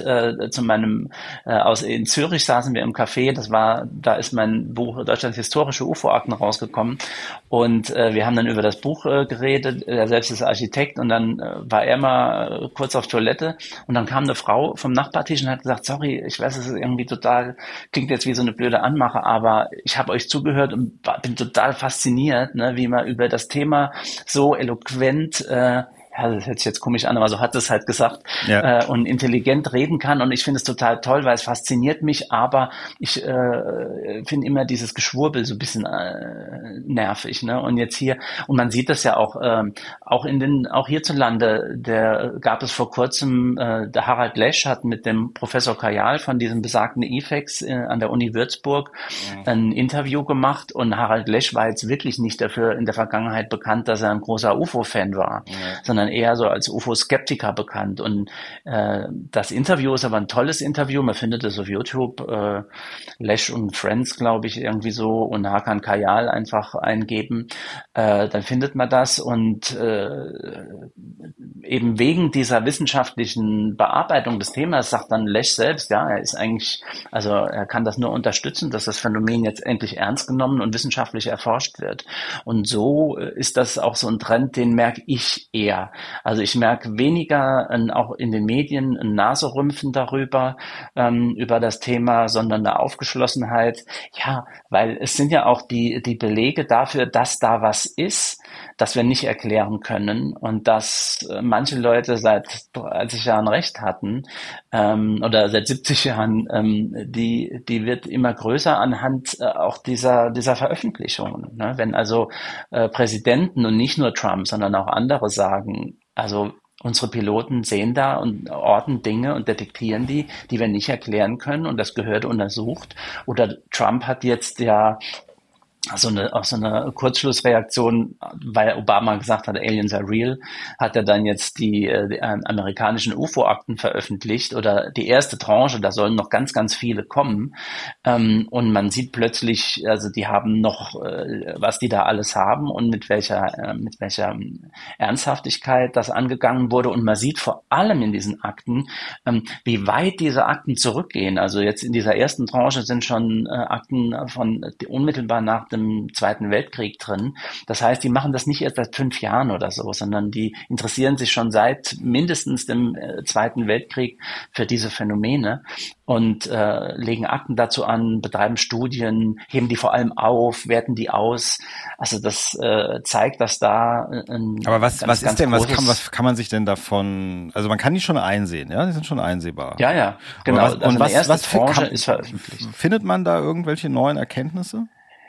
in Zürich saßen wir im Café. Da ist mein Buch Deutschlands historische UFO-Akten rausgekommen. Und wir haben dann über das Buch geredet. Er selbst ist Architekt und dann war er mal kurz auf Toilette und dann kam eine Frau vom Nachbartisch und hat gesagt, sorry, ich weiß, es ist irgendwie klingt jetzt wie so eine blöde Anmache, aber ich habe euch zugehört und bin total fasziniert, ne, wie man über das Thema so eloquent, das hört sich jetzt komisch an, aber so hat es halt gesagt, und intelligent reden kann. Und ich finde es total toll, weil es fasziniert mich, aber ich finde immer dieses Geschwurbel so ein bisschen nervig. Ne? Und jetzt hier, und man sieht das ja auch auch hierzulande, gab es vor kurzem, der Harald Lesch hat mit dem Professor Kajal von diesem besagten IFEX an der Uni Würzburg ein Interview gemacht. Und Harald Lesch war jetzt wirklich nicht dafür in der Vergangenheit bekannt, dass er ein großer UFO-Fan war, sondern eher so als UFO-Skeptiker bekannt. Und das Interview ist aber ein tolles Interview. Man findet es auf YouTube. Lesch und Friends, glaube ich, irgendwie so. Und Hakan Kajal einfach eingeben. Dann findet man das. Und eben wegen dieser wissenschaftlichen Bearbeitung des Themas sagt dann Lesch selbst, ja, er kann das nur unterstützen, dass das Phänomen jetzt endlich ernst genommen und wissenschaftlich erforscht wird. Und so ist das auch so ein Trend, den merke ich eher. Also ich merke weniger auch in den Medien ein Naserümpfen darüber, über das Thema, sondern eine Aufgeschlossenheit. Ja, weil es sind ja auch die Belege dafür, dass da was ist, das wir nicht erklären können und dass manche Leute seit 30 Jahren Recht hatten oder seit 70 Jahren, die wird immer größer anhand auch dieser Veröffentlichungen. Ne? Wenn also Präsidenten und nicht nur Trump, sondern auch andere sagen, also unsere Piloten sehen da und orten Dinge und detektieren die wir nicht erklären können und das gehört untersucht. Oder Trump hat jetzt ja so eine Kurzschlussreaktion, weil Obama gesagt hat, Aliens are real, hat er dann jetzt die amerikanischen UFO-Akten veröffentlicht oder die erste Tranche, da sollen noch ganz, ganz viele kommen. Und man sieht plötzlich, also die haben noch, was die da alles haben und mit welcher Ernsthaftigkeit das angegangen wurde. Und man sieht vor allem in diesen Akten, wie weit diese Akten zurückgehen. Also jetzt in dieser ersten Tranche sind schon Akten von unmittelbar nach dem Zweiten Weltkrieg drin. Das heißt, die machen das nicht erst seit 5 Jahren oder so, sondern die interessieren sich schon seit mindestens dem Zweiten Weltkrieg für diese Phänomene und legen Akten dazu an, betreiben Studien, heben die vor allem auf, werten die aus. Also das zeigt, dass da aber was ist denn, was kann man sich denn davon, also man kann die schon einsehen, ja, die sind schon einsehbar. Ja, genau. Und was die erste Tranche ist veröffentlicht. Findet man da irgendwelche neuen Erkenntnisse?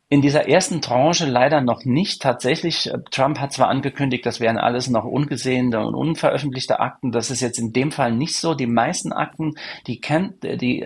In dieser ersten Tranche leider noch nicht. Tatsächlich, Trump hat zwar angekündigt, das wären alles noch ungesehene und unveröffentlichte Akten. Das ist jetzt in dem Fall nicht so. Die meisten Akten, die kennen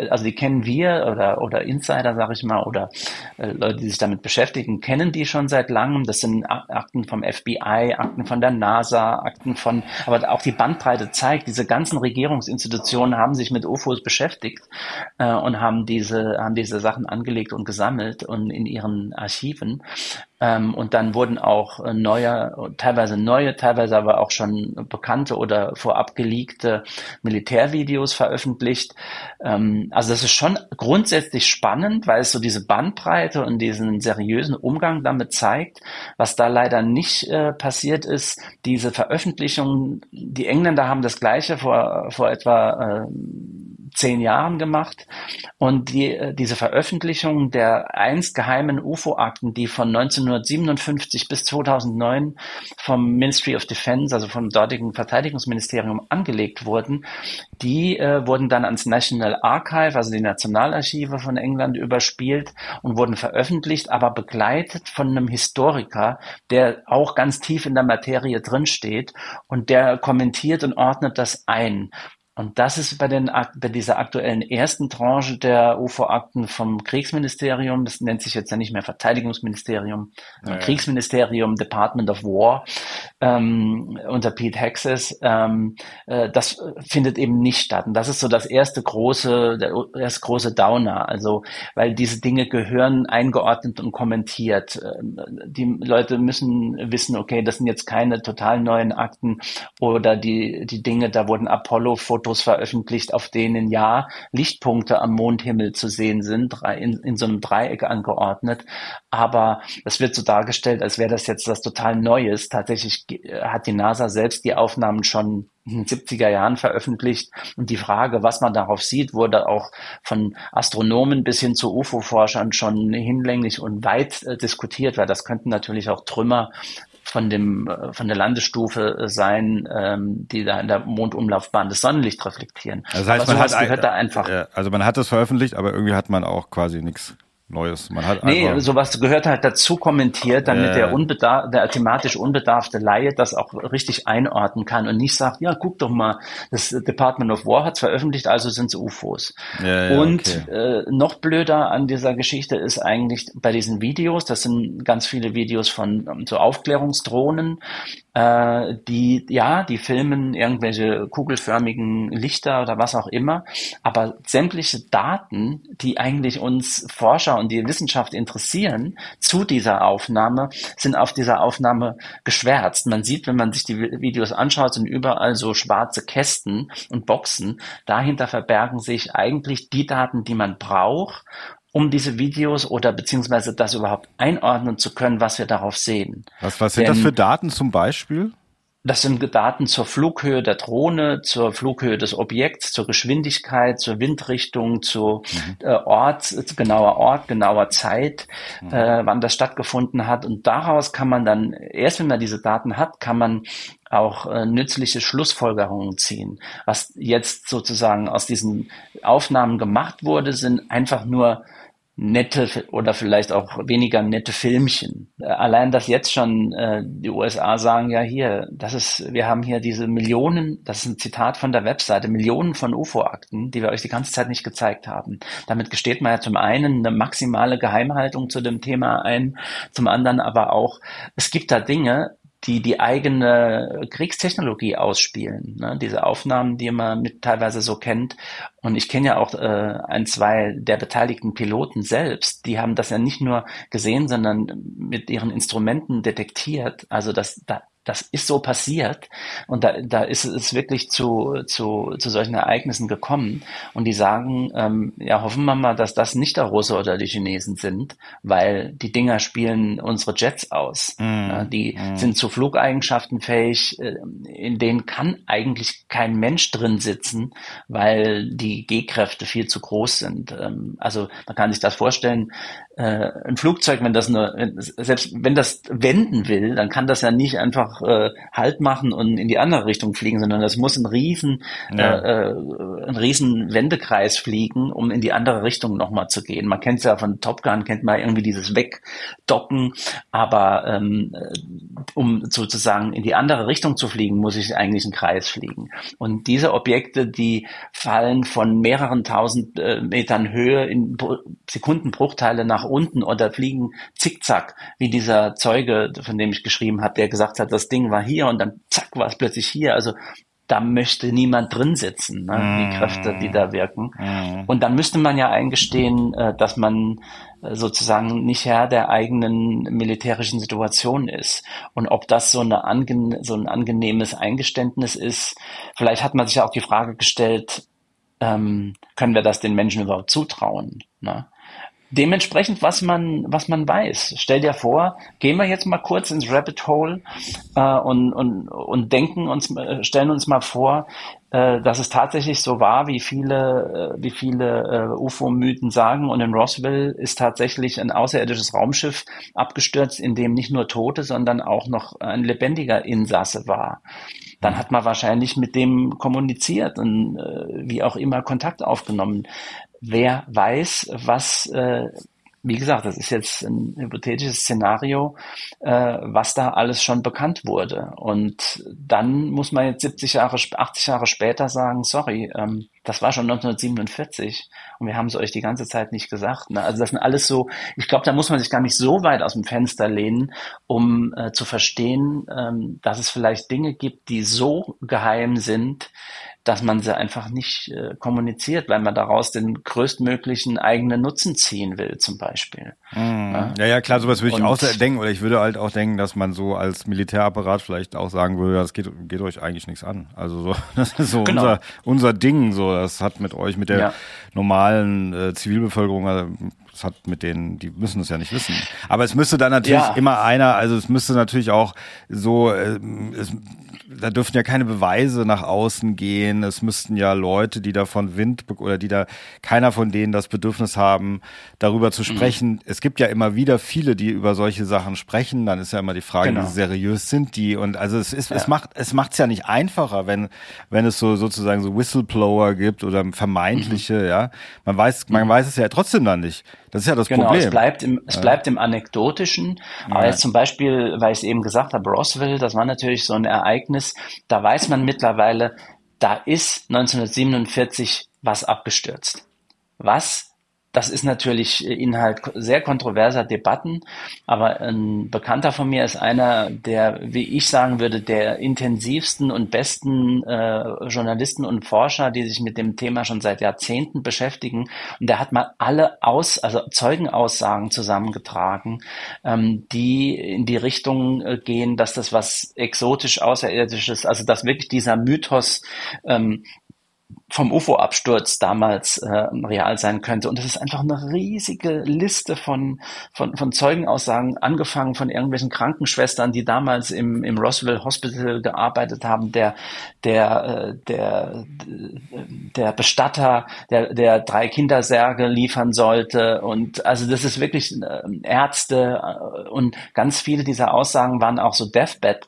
wir oder Insider, sage ich mal, oder Leute, die sich damit beschäftigen, kennen die schon seit langem. Das sind Akten vom FBI, Akten von der NASA, aber auch die Bandbreite zeigt, diese ganzen Regierungsinstitutionen haben sich mit UFOs beschäftigt und haben diese Sachen angelegt und gesammelt und in ihren Archiven. Und dann wurden auch teilweise aber auch schon bekannte oder vorab geleakte Militärvideos veröffentlicht. Also das ist schon grundsätzlich spannend, weil es so diese Bandbreite und diesen seriösen Umgang damit zeigt. Was da leider nicht passiert ist, diese Veröffentlichungen, die Engländer haben das Gleiche vor etwa 10 Jahren gemacht und diese Veröffentlichung der einst geheimen UFO-Akten, die von 1957 bis 2009 vom Ministry of Defense, also vom dortigen Verteidigungsministerium angelegt wurden, die wurden dann ans National Archive, also die Nationalarchive von England, überspielt und wurden veröffentlicht, aber begleitet von einem Historiker, der auch ganz tief in der Materie drinsteht und der kommentiert und ordnet das ein. Und das ist bei dieser aktuellen ersten Tranche der UFO-Akten vom Kriegsministerium, das nennt sich jetzt ja nicht mehr Verteidigungsministerium, Kriegsministerium, Department of War, unter Pete Hexes, das findet eben nicht statt. Und das ist so der erste große Downer, also, weil diese Dinge gehören eingeordnet und kommentiert. Die Leute müssen wissen, okay, das sind jetzt keine total neuen Akten oder die Dinge, da wurden Apollo-Fotos veröffentlicht, auf denen Lichtpunkte am Mondhimmel zu sehen sind, in so einem Dreieck angeordnet. Aber es wird so dargestellt, als wäre das jetzt was total Neues. Tatsächlich hat die NASA selbst die Aufnahmen schon in den 70er Jahren veröffentlicht. Und die Frage, was man darauf sieht, wurde auch von Astronomen bis hin zu UFO-Forschern schon hinlänglich und weit diskutiert, weil das könnten natürlich auch Trümmer von der Landesstufe sein, die da in der Mondumlaufbahn das Sonnenlicht reflektieren. Das heißt, man hat das veröffentlicht, aber irgendwie hat man auch quasi nichts Neues. Man hat sowas gehört halt dazu kommentiert, damit der thematisch unbedarfte Laie das auch richtig einordnen kann und nicht sagt, ja, guck doch mal, das Department of War hat es veröffentlicht, also sind es UFOs. Noch blöder an dieser Geschichte ist eigentlich bei diesen Videos, das sind ganz viele Videos von so Aufklärungsdrohnen, die filmen irgendwelche kugelförmigen Lichter oder was auch immer, aber sämtliche Daten, die eigentlich uns Forscher und die Wissenschaft interessieren, zu dieser Aufnahme, sind auf dieser Aufnahme geschwärzt. Man sieht, wenn man sich die Videos anschaut, sind überall so schwarze Kästen und Boxen. Dahinter verbergen sich eigentlich die Daten, die man braucht, um diese Videos oder beziehungsweise das überhaupt einordnen zu können, was wir darauf sehen. Was sind das für Daten zum Beispiel? Das sind Daten zur Flughöhe der Drohne, zur Flughöhe des Objekts, zur Geschwindigkeit, zur Windrichtung, zu genauer Zeit, wann das stattgefunden hat. Und daraus kann man dann, erst wenn man diese Daten hat, kann man auch nützliche Schlussfolgerungen ziehen. Was jetzt sozusagen aus diesen Aufnahmen gemacht wurde, sind einfach nur nette oder vielleicht auch weniger nette Filmchen. Allein, dass jetzt schon die USA sagen, ja hier, wir haben hier diese Millionen, das ist ein Zitat von der Webseite, Millionen von UFO-Akten, die wir euch die ganze Zeit nicht gezeigt haben. Damit gesteht man ja zum einen eine maximale Geheimhaltung zu dem Thema ein, zum anderen aber auch, es gibt da Dinge, die eigene Kriegstechnologie ausspielen, ne? Diese Aufnahmen, die man teilweise so kennt. Und ich kenne ja auch 2 der beteiligten Piloten selbst. Die haben das ja nicht nur gesehen, sondern mit ihren Instrumenten detektiert. Also das ist so passiert und da ist es wirklich zu solchen Ereignissen gekommen und die sagen, hoffen wir mal, dass das nicht der Russe oder die Chinesen sind, weil die Dinger spielen unsere Jets aus. Die sind zu Flugeigenschaften fähig, in denen kann eigentlich kein Mensch drin sitzen, weil die G-Kräfte viel zu groß sind. Also man kann sich das vorstellen, ein Flugzeug, selbst wenn das wenden will, dann kann das ja nicht einfach Halt machen und in die andere Richtung fliegen, sondern das muss ein riesen Wendekreis fliegen, um in die andere Richtung nochmal zu gehen. Man kennt es ja von Top Gun, kennt man irgendwie dieses Wegdocken, aber um sozusagen in die andere Richtung zu fliegen, muss ich eigentlich einen Kreis fliegen. Und diese Objekte, die fallen von mehreren tausend Metern Höhe in Sekundenbruchteile nach unten oder fliegen zickzack, wie dieser Zeuge, von dem ich geschrieben habe, der gesagt hat, das Ding war hier und dann zack, war es plötzlich hier. Also da möchte niemand drin sitzen, ne? Die Kräfte, die da wirken. Und dann müsste man ja eingestehen, dass man sozusagen nicht Herr der eigenen militärischen Situation ist. Und ob das so ein angenehmes Eingeständnis ist, vielleicht hat man sich ja auch die Frage gestellt, können wir das den Menschen überhaupt zutrauen? Ne? Dementsprechend, was man weiß. Stell dir vor, gehen wir jetzt mal kurz ins Rabbit Hole und stellen uns mal vor, dass es tatsächlich so war, wie viele UFO-Mythen sagen. Und in Roswell ist tatsächlich ein außerirdisches Raumschiff abgestürzt, in dem nicht nur Tote, sondern auch noch ein lebendiger Insasse war. Dann hat man wahrscheinlich mit dem kommuniziert und wie auch immer Kontakt aufgenommen. Wer weiß, wie gesagt, das ist jetzt ein hypothetisches Szenario, was da alles schon bekannt wurde. Und dann muss man jetzt 80 Jahre später sagen, sorry, das war schon 1947 und wir haben es euch die ganze Zeit nicht gesagt. Ne? Also das sind alles so, ich glaube, da muss man sich gar nicht so weit aus dem Fenster lehnen, um zu verstehen, dass es vielleicht Dinge gibt, die so geheim sind, dass man sie einfach nicht kommuniziert, weil man daraus den größtmöglichen eigenen Nutzen ziehen will, zum Beispiel. Ja, klar, sowas würde ich auch denken, oder ich würde halt auch denken, dass man so als Militärapparat vielleicht auch sagen würde, das geht euch eigentlich nichts an. Also so, das ist so genau. unser Ding, so, das hat mit euch, mit der normalen Zivilbevölkerung, also das hat mit denen, die müssen es ja nicht wissen. Aber es müsste dann natürlich immer also es müsste natürlich auch so, da dürften ja keine Beweise nach außen gehen. Es müssten ja Leute, die davon keiner von denen das Bedürfnis haben, darüber zu sprechen. Es gibt ja immer wieder viele, die über solche Sachen sprechen. Dann ist ja immer die Frage, wie seriös sind die? Und also es macht's ja nicht einfacher, wenn es so sozusagen so Whistleblower gibt oder vermeintliche, ja. Man weiß es ja trotzdem dann nicht. Das ist ja das Problem. Es bleibt im Anekdotischen. Aber jetzt zum Beispiel, weil ich es eben gesagt habe, Roswell, das war natürlich so ein Ereignis, da weiß man mittlerweile, da ist 1947 was abgestürzt. Das ist natürlich Inhalt sehr kontroverser Debatten, aber ein Bekannter von mir ist einer der, wie ich sagen würde, der intensivsten und besten Journalisten und Forscher, die sich mit dem Thema schon seit Jahrzehnten beschäftigen. Und der hat mal alle Zeugenaussagen zusammengetragen, die in die Richtung gehen, dass das was exotisch Außerirdisches, also dass wirklich dieser Mythos vom UFO-Absturz damals real sein könnte. Und das ist einfach eine riesige Liste von Zeugenaussagen, angefangen von irgendwelchen Krankenschwestern, die damals im Roswell Hospital gearbeitet haben, der Bestatter, der 3 Kindersärge liefern sollte. Und also das ist wirklich Ärzte und ganz viele dieser Aussagen waren auch so Deathbed,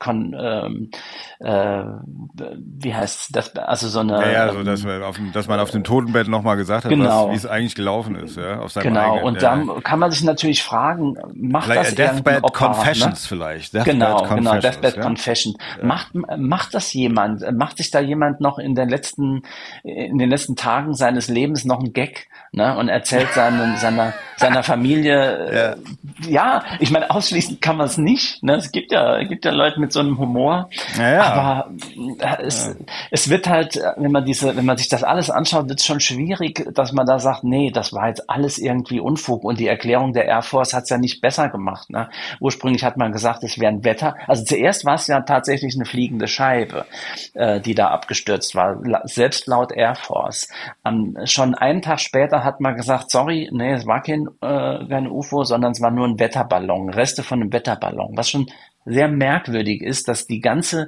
wie heißt das? Also so eine dass man auf dem Totenbett nochmal gesagt hat, wie es eigentlich gelaufen ist, ja, auf seinem eigenen. Und dann kann man sich natürlich fragen, macht das Deathbed Confessions, ne? Vielleicht. Deathbed Confession. Macht das jemand? Macht sich da jemand noch in den letzten Tagen seines Lebens noch einen Gag, ne? Und erzählt seiner Familie, ich meine, ausschließen kann man es nicht, ne? Es gibt ja Leute mit so einem Humor, aber es wird halt, wenn man sich das alles anschaut, wird es schon schwierig, dass man da sagt, nee, das war jetzt alles irgendwie Unfug und die Erklärung der Air Force hat es ja nicht besser gemacht. Ne? Ursprünglich hat man gesagt, es wäre ein Wetter. Also zuerst war es ja tatsächlich eine fliegende Scheibe, die da abgestürzt war, selbst laut Air Force. Schon einen Tag später hat man gesagt, sorry, nee, es war kein UFO, sondern es war nur ein Wetterballon, Reste von einem Wetterballon, was schon sehr merkwürdig ist, dass die ganze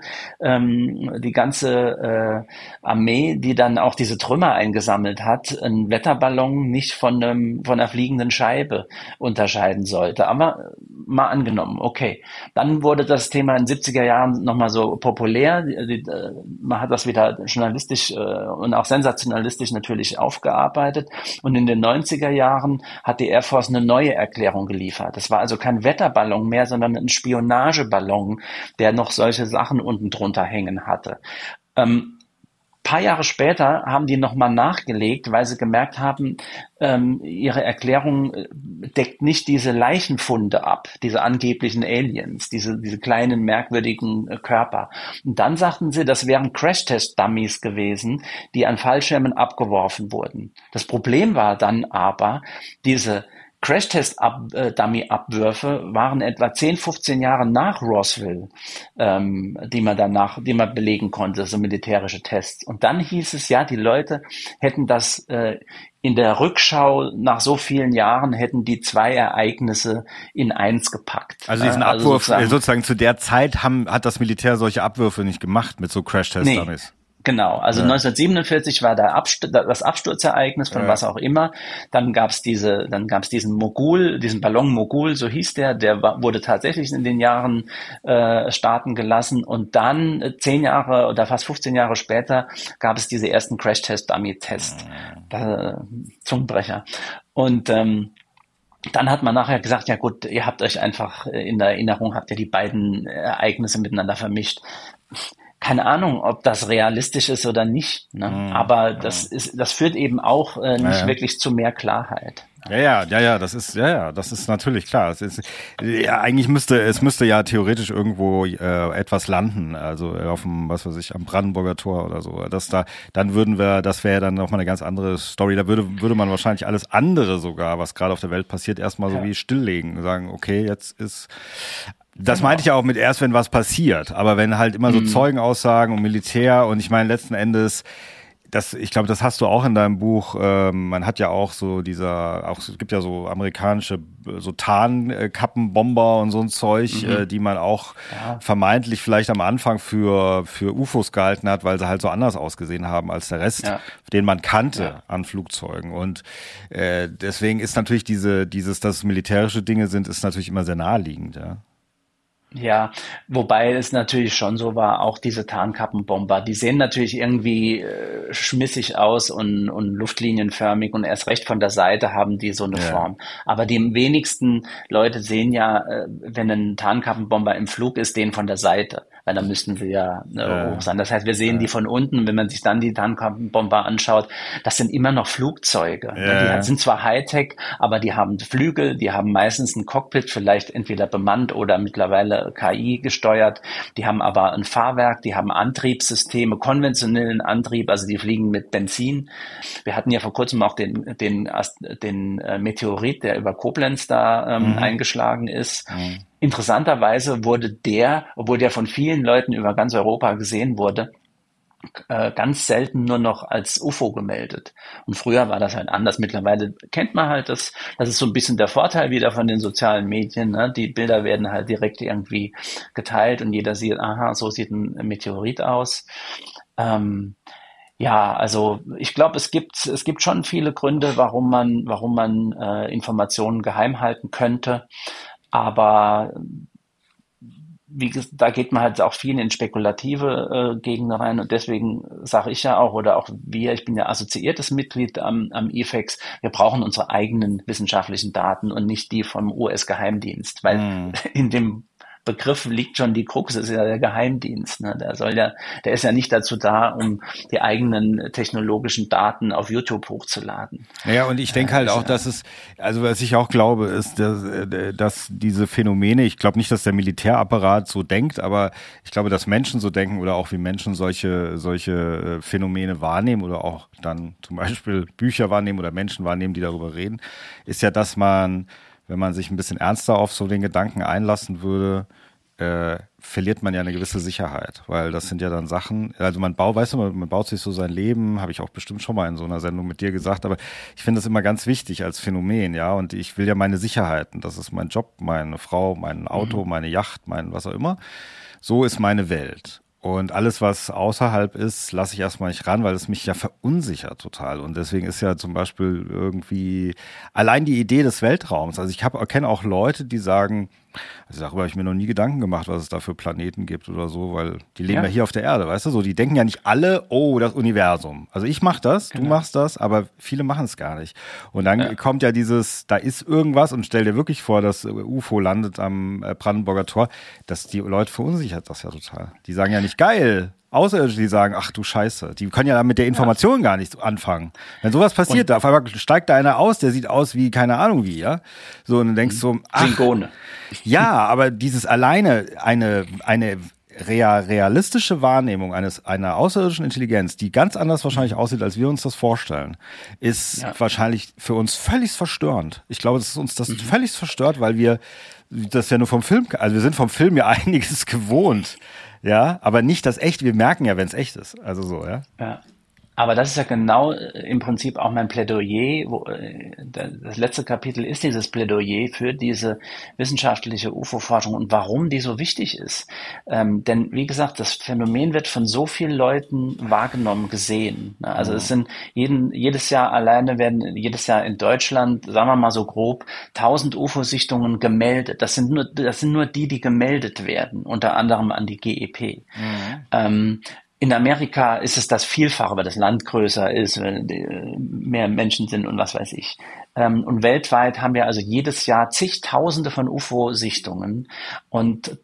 Armee, die dann auch diese Trümmer eingesammelt hat, einen Wetterballon nicht von einer fliegenden Scheibe unterscheiden sollte. Aber mal angenommen, okay. Dann wurde das Thema in den 70er Jahren nochmal so populär. Man hat das wieder journalistisch und auch sensationalistisch natürlich aufgearbeitet. Und in den 90er Jahren hat die Air Force eine neue Erklärung geliefert. Das war also kein Wetterballon mehr, sondern ein Spionageballon, der noch solche Sachen unten drunter hängen hatte. Paar Jahre später haben die nochmal nachgelegt, weil sie gemerkt haben, ihre Erklärung deckt nicht diese Leichenfunde ab, diese angeblichen Aliens, diese kleinen merkwürdigen Körper. Und dann sagten sie, das wären Crash-Test-Dummies gewesen, die an Fallschirmen abgeworfen wurden. Das Problem war dann aber, diese Crash-Test-Dummy-Abwürfe waren etwa 10, 15 Jahre nach Roswell, die man belegen konnte, so militärische Tests. Und dann hieß es ja, die Leute hätten das in der Rückschau nach so vielen Jahren hätten die zwei Ereignisse in eins gepackt. Also diesen Abwurf, sozusagen zu der Zeit hat das Militär solche Abwürfe nicht gemacht mit so Crash-Test-Dummies. Nee. Genau, also 1947 war das Absturzereignis von was auch immer. Dann gab's diesen Mogul, diesen Ballon Mogul, so hieß der wurde tatsächlich in den Jahren starten gelassen. Und dann 10 Jahre oder fast 15 Jahre später gab es diese ersten Crash-Test-Dummy-Tests. Zungenbrecher. Und dann hat man nachher gesagt, ja gut, ihr habt euch einfach in der Erinnerung, habt ihr die beiden Ereignisse miteinander vermischt. Keine Ahnung, ob das realistisch ist oder nicht, ne? Aber das führt eben auch nicht wirklich zu mehr Klarheit. Das ist natürlich klar. Eigentlich müsste ja theoretisch irgendwo etwas landen, also auf dem, was weiß ich, am Brandenburger Tor oder so. Das wäre dann nochmal eine ganz andere Story. Da würde man wahrscheinlich alles andere sogar, was gerade auf der Welt passiert, erstmal so wie stilllegen, sagen, okay, jetzt ist. Das meinte ich ja auch mit erst, wenn was passiert. Aber wenn halt immer so Zeugenaussagen und Militär und ich meine letzten Endes, ich glaube, das hast du auch in deinem Buch, man hat ja auch so es gibt ja so amerikanische, so Tarnkappenbomber und so ein Zeug, die man auch vermeintlich vielleicht am Anfang für UFOs gehalten hat, weil sie halt so anders ausgesehen haben als der Rest, den man kannte an Flugzeugen. Und deswegen ist natürlich dass es militärische Dinge sind, ist natürlich immer sehr naheliegend, ja. Ja, wobei es natürlich schon so war, auch diese Tarnkappenbomber, die sehen natürlich irgendwie schmissig aus und luftlinienförmig und erst recht von der Seite haben die so eine Form. Aber die wenigsten Leute sehen ja, wenn ein Tarnkappenbomber im Flug ist, den von der Seite, weil dann müssten sie hoch sein. Das heißt, wir sehen die von unten, wenn man sich dann die Tarnkappenbomber anschaut, das sind immer noch Flugzeuge. Die sind zwar Hightech, aber die haben Flügel, die haben meistens ein Cockpit, vielleicht entweder bemannt oder mittlerweile KI gesteuert. Die haben aber ein Fahrwerk, die haben Antriebssysteme, konventionellen Antrieb, also die fliegen mit Benzin. Wir hatten ja vor kurzem auch den Meteorit, der über Koblenz da eingeschlagen ist. Interessanterweise wurde obwohl der von vielen Leuten über ganz Europa gesehen wurde, ganz selten nur noch als UFO gemeldet. Und früher war das halt anders. Mittlerweile kennt man halt das ist so ein bisschen der Vorteil wieder von den sozialen Medien, ne? Die Bilder werden halt direkt irgendwie geteilt und jeder sieht, aha, so sieht ein Meteorit aus. Also ich glaube, es gibt schon viele Gründe, warum man Informationen geheim halten könnte. Aber da geht man halt auch viel in spekulative Gegenden rein und deswegen sage ich ja auch, oder auch ich bin ja assoziiertes Mitglied am IFEX, wir brauchen unsere eigenen wissenschaftlichen Daten und nicht die vom US-Geheimdienst, weil in dem Begriff liegt schon die Krux, das ist ja der Geheimdienst. Ne? Der ist ja nicht dazu da, um die eigenen technologischen Daten auf YouTube hochzuladen. Ja, und ich denke halt auch, dass was ich auch glaube, ist, dass diese Phänomene, ich glaube nicht, dass der Militärapparat so denkt, aber ich glaube, dass Menschen so denken oder auch wie Menschen solche Phänomene wahrnehmen oder auch dann zum Beispiel Bücher wahrnehmen oder Menschen wahrnehmen, die darüber reden, ist ja, dass man, wenn man sich ein bisschen ernster auf so den Gedanken einlassen würde, verliert man ja eine gewisse Sicherheit, weil das sind ja dann Sachen, also man baut sich so sein Leben, habe ich auch bestimmt schon mal in so einer Sendung mit dir gesagt, aber ich finde das immer ganz wichtig als Phänomen, ja, und ich will ja meine Sicherheiten, das ist mein Job, meine Frau, mein Auto, meine Yacht, mein was auch immer, so ist meine Welt. Und alles, was außerhalb ist, lasse ich erstmal nicht ran, weil es mich ja verunsichert total. Und deswegen ist ja zum Beispiel irgendwie allein die Idee des Weltraums. Also ich kenne auch Leute, die sagen, also darüber habe ich mir noch nie Gedanken gemacht, was es da für Planeten gibt oder so, weil die leben ja hier auf der Erde, weißt du? So, die denken ja nicht alle, oh, das Universum. Also ich mache das, du machst das, aber viele machen es gar nicht. Und dann kommt ja dieses, da ist irgendwas und stell dir wirklich vor, das UFO landet am Brandenburger Tor, dass die Leute verunsichert das ja total. Die sagen ja nicht geil. Außerirdische, die sagen, ach du Scheiße, die können ja mit der Information gar nichts anfangen. Wenn sowas passiert, auf einmal steigt da einer aus, der sieht aus wie, keine Ahnung wie, ja. So, und dann denkst du, ach. Klingone. Ja, aber dieses alleine, eine realistische Wahrnehmung einer außerirdischen Intelligenz, die ganz anders wahrscheinlich aussieht, als wir uns das vorstellen, ist wahrscheinlich für uns völlig verstörend. Ich glaube, dass uns das völlig verstört, weil wir das ja nur vom Film, also wir sind vom Film ja einiges gewohnt. Ja, aber nicht das Echte. Wir merken ja, wenn es echt ist. Also so, ja. Ja. Aber das ist ja genau im Prinzip auch mein Plädoyer. Das letzte Kapitel ist dieses Plädoyer für diese wissenschaftliche UFO-Forschung und warum die so wichtig ist. Denn wie gesagt, das Phänomen wird von so vielen Leuten wahrgenommen, gesehen. Also es sind jedes Jahr in Deutschland, sagen wir mal so grob, 1000 UFO-Sichtungen gemeldet. Das sind nur die gemeldet werden, unter anderem an die GEP. In Amerika ist es das Vielfache, weil das Land größer ist, mehr Menschen sind und was weiß ich. Und weltweit haben wir also jedes Jahr zigtausende von UFO-Sichtungen und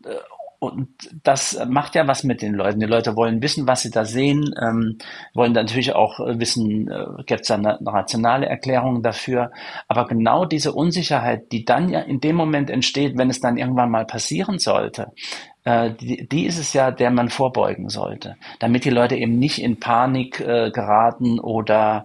das macht ja was mit den Leuten. Die Leute wollen wissen, was sie da sehen, wollen natürlich auch wissen, gibt es da eine rationale Erklärung dafür. Aber genau diese Unsicherheit, die dann ja in dem Moment entsteht, wenn es dann irgendwann mal passieren sollte, die ist es ja, der man vorbeugen sollte, damit die Leute eben nicht in Panik geraten oder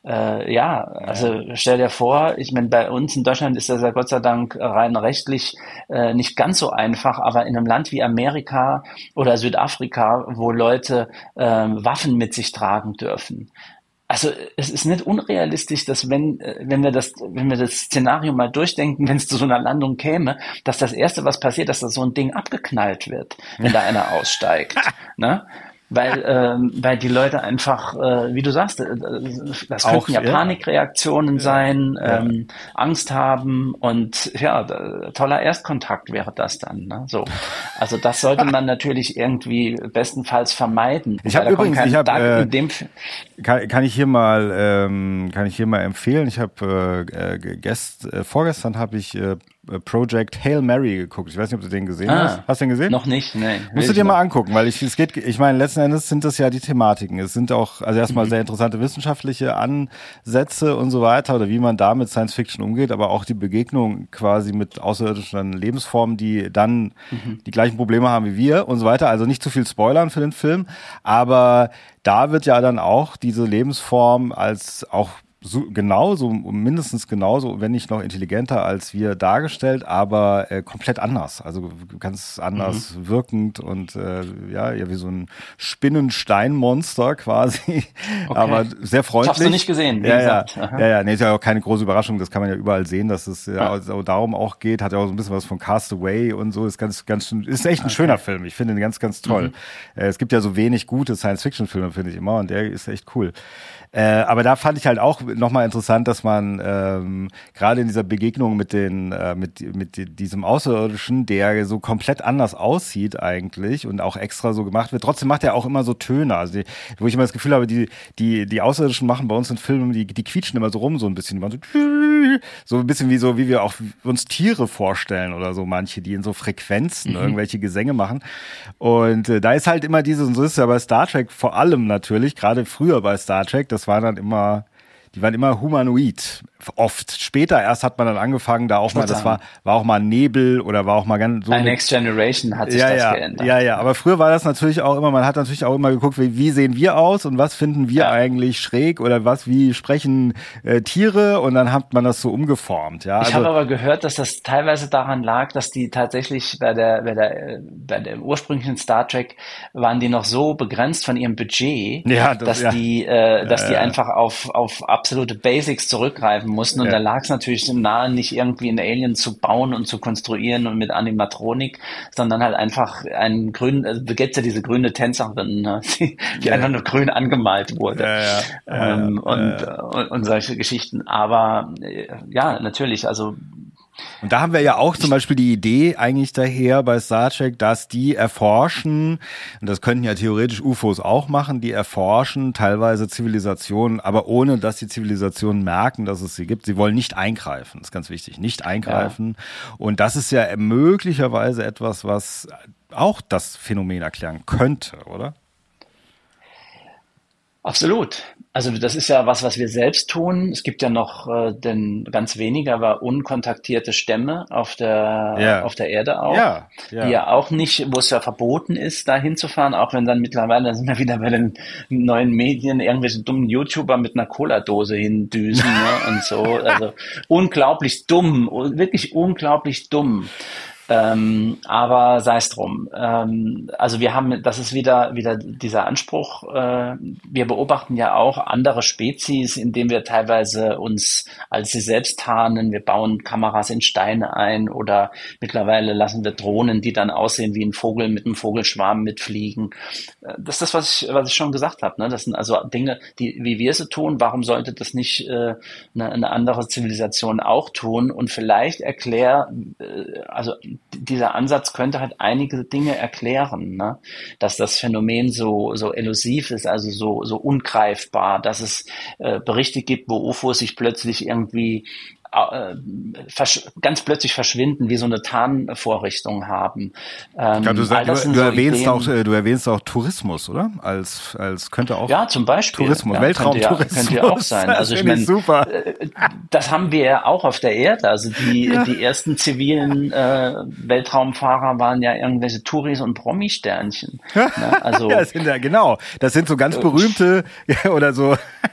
also stell dir vor, ich meine, bei uns in Deutschland ist das ja Gott sei Dank rein rechtlich nicht ganz so einfach, aber in einem Land wie Amerika oder Südafrika, wo Leute Waffen mit sich tragen dürfen. Also es ist nicht unrealistisch, dass wenn wir das Szenario mal durchdenken, wenn es zu so einer Landung käme, dass das Erste, was passiert, dass da so ein Ding abgeknallt wird, wenn da einer aussteigt. Ne? Weil die Leute einfach, wie du sagst, das könnten ja Panikreaktionen sein, Angst haben und toller Erstkontakt wäre das dann. Ne? So, also das sollte man natürlich irgendwie bestenfalls vermeiden. Ich habe übrigens, kann ich hier mal empfehlen. Ich habe vorgestern habe ich Project Hail Mary geguckt. Ich weiß nicht, ob du den gesehen hast. Hast du den gesehen? Noch nicht, nee. Musst du dir mal angucken, weil ich meine, letzten Endes sind das ja die Thematiken. Es sind auch, also erstmal sehr interessante wissenschaftliche Ansätze und so weiter oder wie man da mit Science Fiction umgeht, aber auch die Begegnung quasi mit außerirdischen Lebensformen, die dann die gleichen Probleme haben wie wir und so weiter. Also nicht zu viel spoilern für den Film, aber da wird ja dann auch diese Lebensform als auch mindestens genauso, wenn nicht noch intelligenter als wir dargestellt, aber komplett anders. Also ganz anders wirkend und wie so ein Spinnensteinmonster quasi, aber sehr freundlich. Das hast du nicht gesehen, wie gesagt. Nee, ist ja auch keine große Überraschung, das kann man ja überall sehen, dass es also darum auch geht, hat ja auch so ein bisschen was von Castaway und so, ist ist echt ein schöner Film, ich finde ihn ganz, ganz toll. Es gibt ja so wenig gute Science-Fiction-Filme, finde ich immer, und der ist echt cool. Aber da fand ich halt auch nochmal interessant, dass man gerade in dieser Begegnung mit diesem Außerirdischen, der so komplett anders aussieht eigentlich und auch extra so gemacht wird, trotzdem macht er auch immer so Töne, also wo ich immer das Gefühl habe, die Außerirdischen machen bei uns in Filmen, die quietschen immer so rum, so ein bisschen, die machen so ein bisschen wie wir auch uns Tiere vorstellen oder so, manche, die in so Frequenzen irgendwelche Gesänge machen, und da ist halt immer und so ist es ja bei Star Trek vor allem natürlich, gerade früher bei Star Trek, das war dann immer die waren immer humanoid. Oft. Später erst hat man dann angefangen, da auch mal, das war auch mal Nebel oder war auch mal ganz so. Bei Next Generation hat sich das geändert. Ja, aber früher war das natürlich auch immer, man hat natürlich auch immer geguckt, wie sehen wir aus und was finden wir eigentlich schräg oder wie sprechen Tiere, und dann hat man das so umgeformt. Ja, ich habe aber gehört, dass das teilweise daran lag, dass die tatsächlich bei der ursprünglichen Star Trek waren die noch so begrenzt von ihrem Budget, dass die einfach auf absolute Basics zurückgreifen mussten, und da lag es natürlich nahe, nicht irgendwie einen Alien zu bauen und zu konstruieren und mit Animatronik, sondern halt einfach einen grünen, also da gibt's ja diese grüne Tänzerin, ne, die einfach nur grün angemalt wurde. Und solche Geschichten. Aber ja, natürlich, also. Und da haben wir ja auch zum Beispiel die Idee eigentlich daher bei Star Trek, dass die erforschen, und das könnten ja theoretisch UFOs auch machen, die erforschen teilweise Zivilisationen, aber ohne, dass die Zivilisationen merken, dass es sie gibt. Sie wollen nicht eingreifen, das ist ganz wichtig, nicht eingreifen. Ja. Und das ist ja möglicherweise etwas, was auch das Phänomen erklären könnte, oder? Absolut. Also das ist ja was wir selbst tun. Es gibt ja noch ganz wenige, aber unkontaktierte Stämme auf der Erde auch, die ja auch nicht, wo es ja verboten ist, da hinzufahren, auch wenn dann mittlerweile, da sind wir wieder bei den neuen Medien, irgendwelche dummen YouTuber mit einer Cola-Dose hindüsen, ne, und so. Also unglaublich dumm, wirklich unglaublich dumm. Aber sei es drum. Also das ist wieder dieser Anspruch. Wir beobachten ja auch andere Spezies, indem wir teilweise uns als sie selbst tarnen. Wir bauen Kameras in Steine ein, oder mittlerweile lassen wir Drohnen, die dann aussehen wie ein Vogel mit einem Vogelschwarm mitfliegen. Das ist das, was ich schon gesagt habe, ne? Das sind also Dinge, wie wir sie tun. Warum sollte das nicht eine andere Zivilisation auch tun? Und vielleicht also dieser Ansatz könnte halt einige Dinge erklären, ne? Dass das Phänomen so elusiv ist, also so ungreifbar, dass es Berichte gibt, wo UFOs sich plötzlich irgendwie ganz plötzlich verschwinden, wie so eine Tarnvorrichtung haben. Du erwähnst auch Tourismus, oder? Als könnte auch. Ja, zum Beispiel. Tourismus, ja, Weltraumtourismus. Könnte ja auch sein. Also ich meine, das haben wir ja auch auf der Erde. Also die ersten zivilen Weltraumfahrer waren ja irgendwelche Touris und Promi-Sternchen. Ne? Also das sind so ganz berühmte oder so.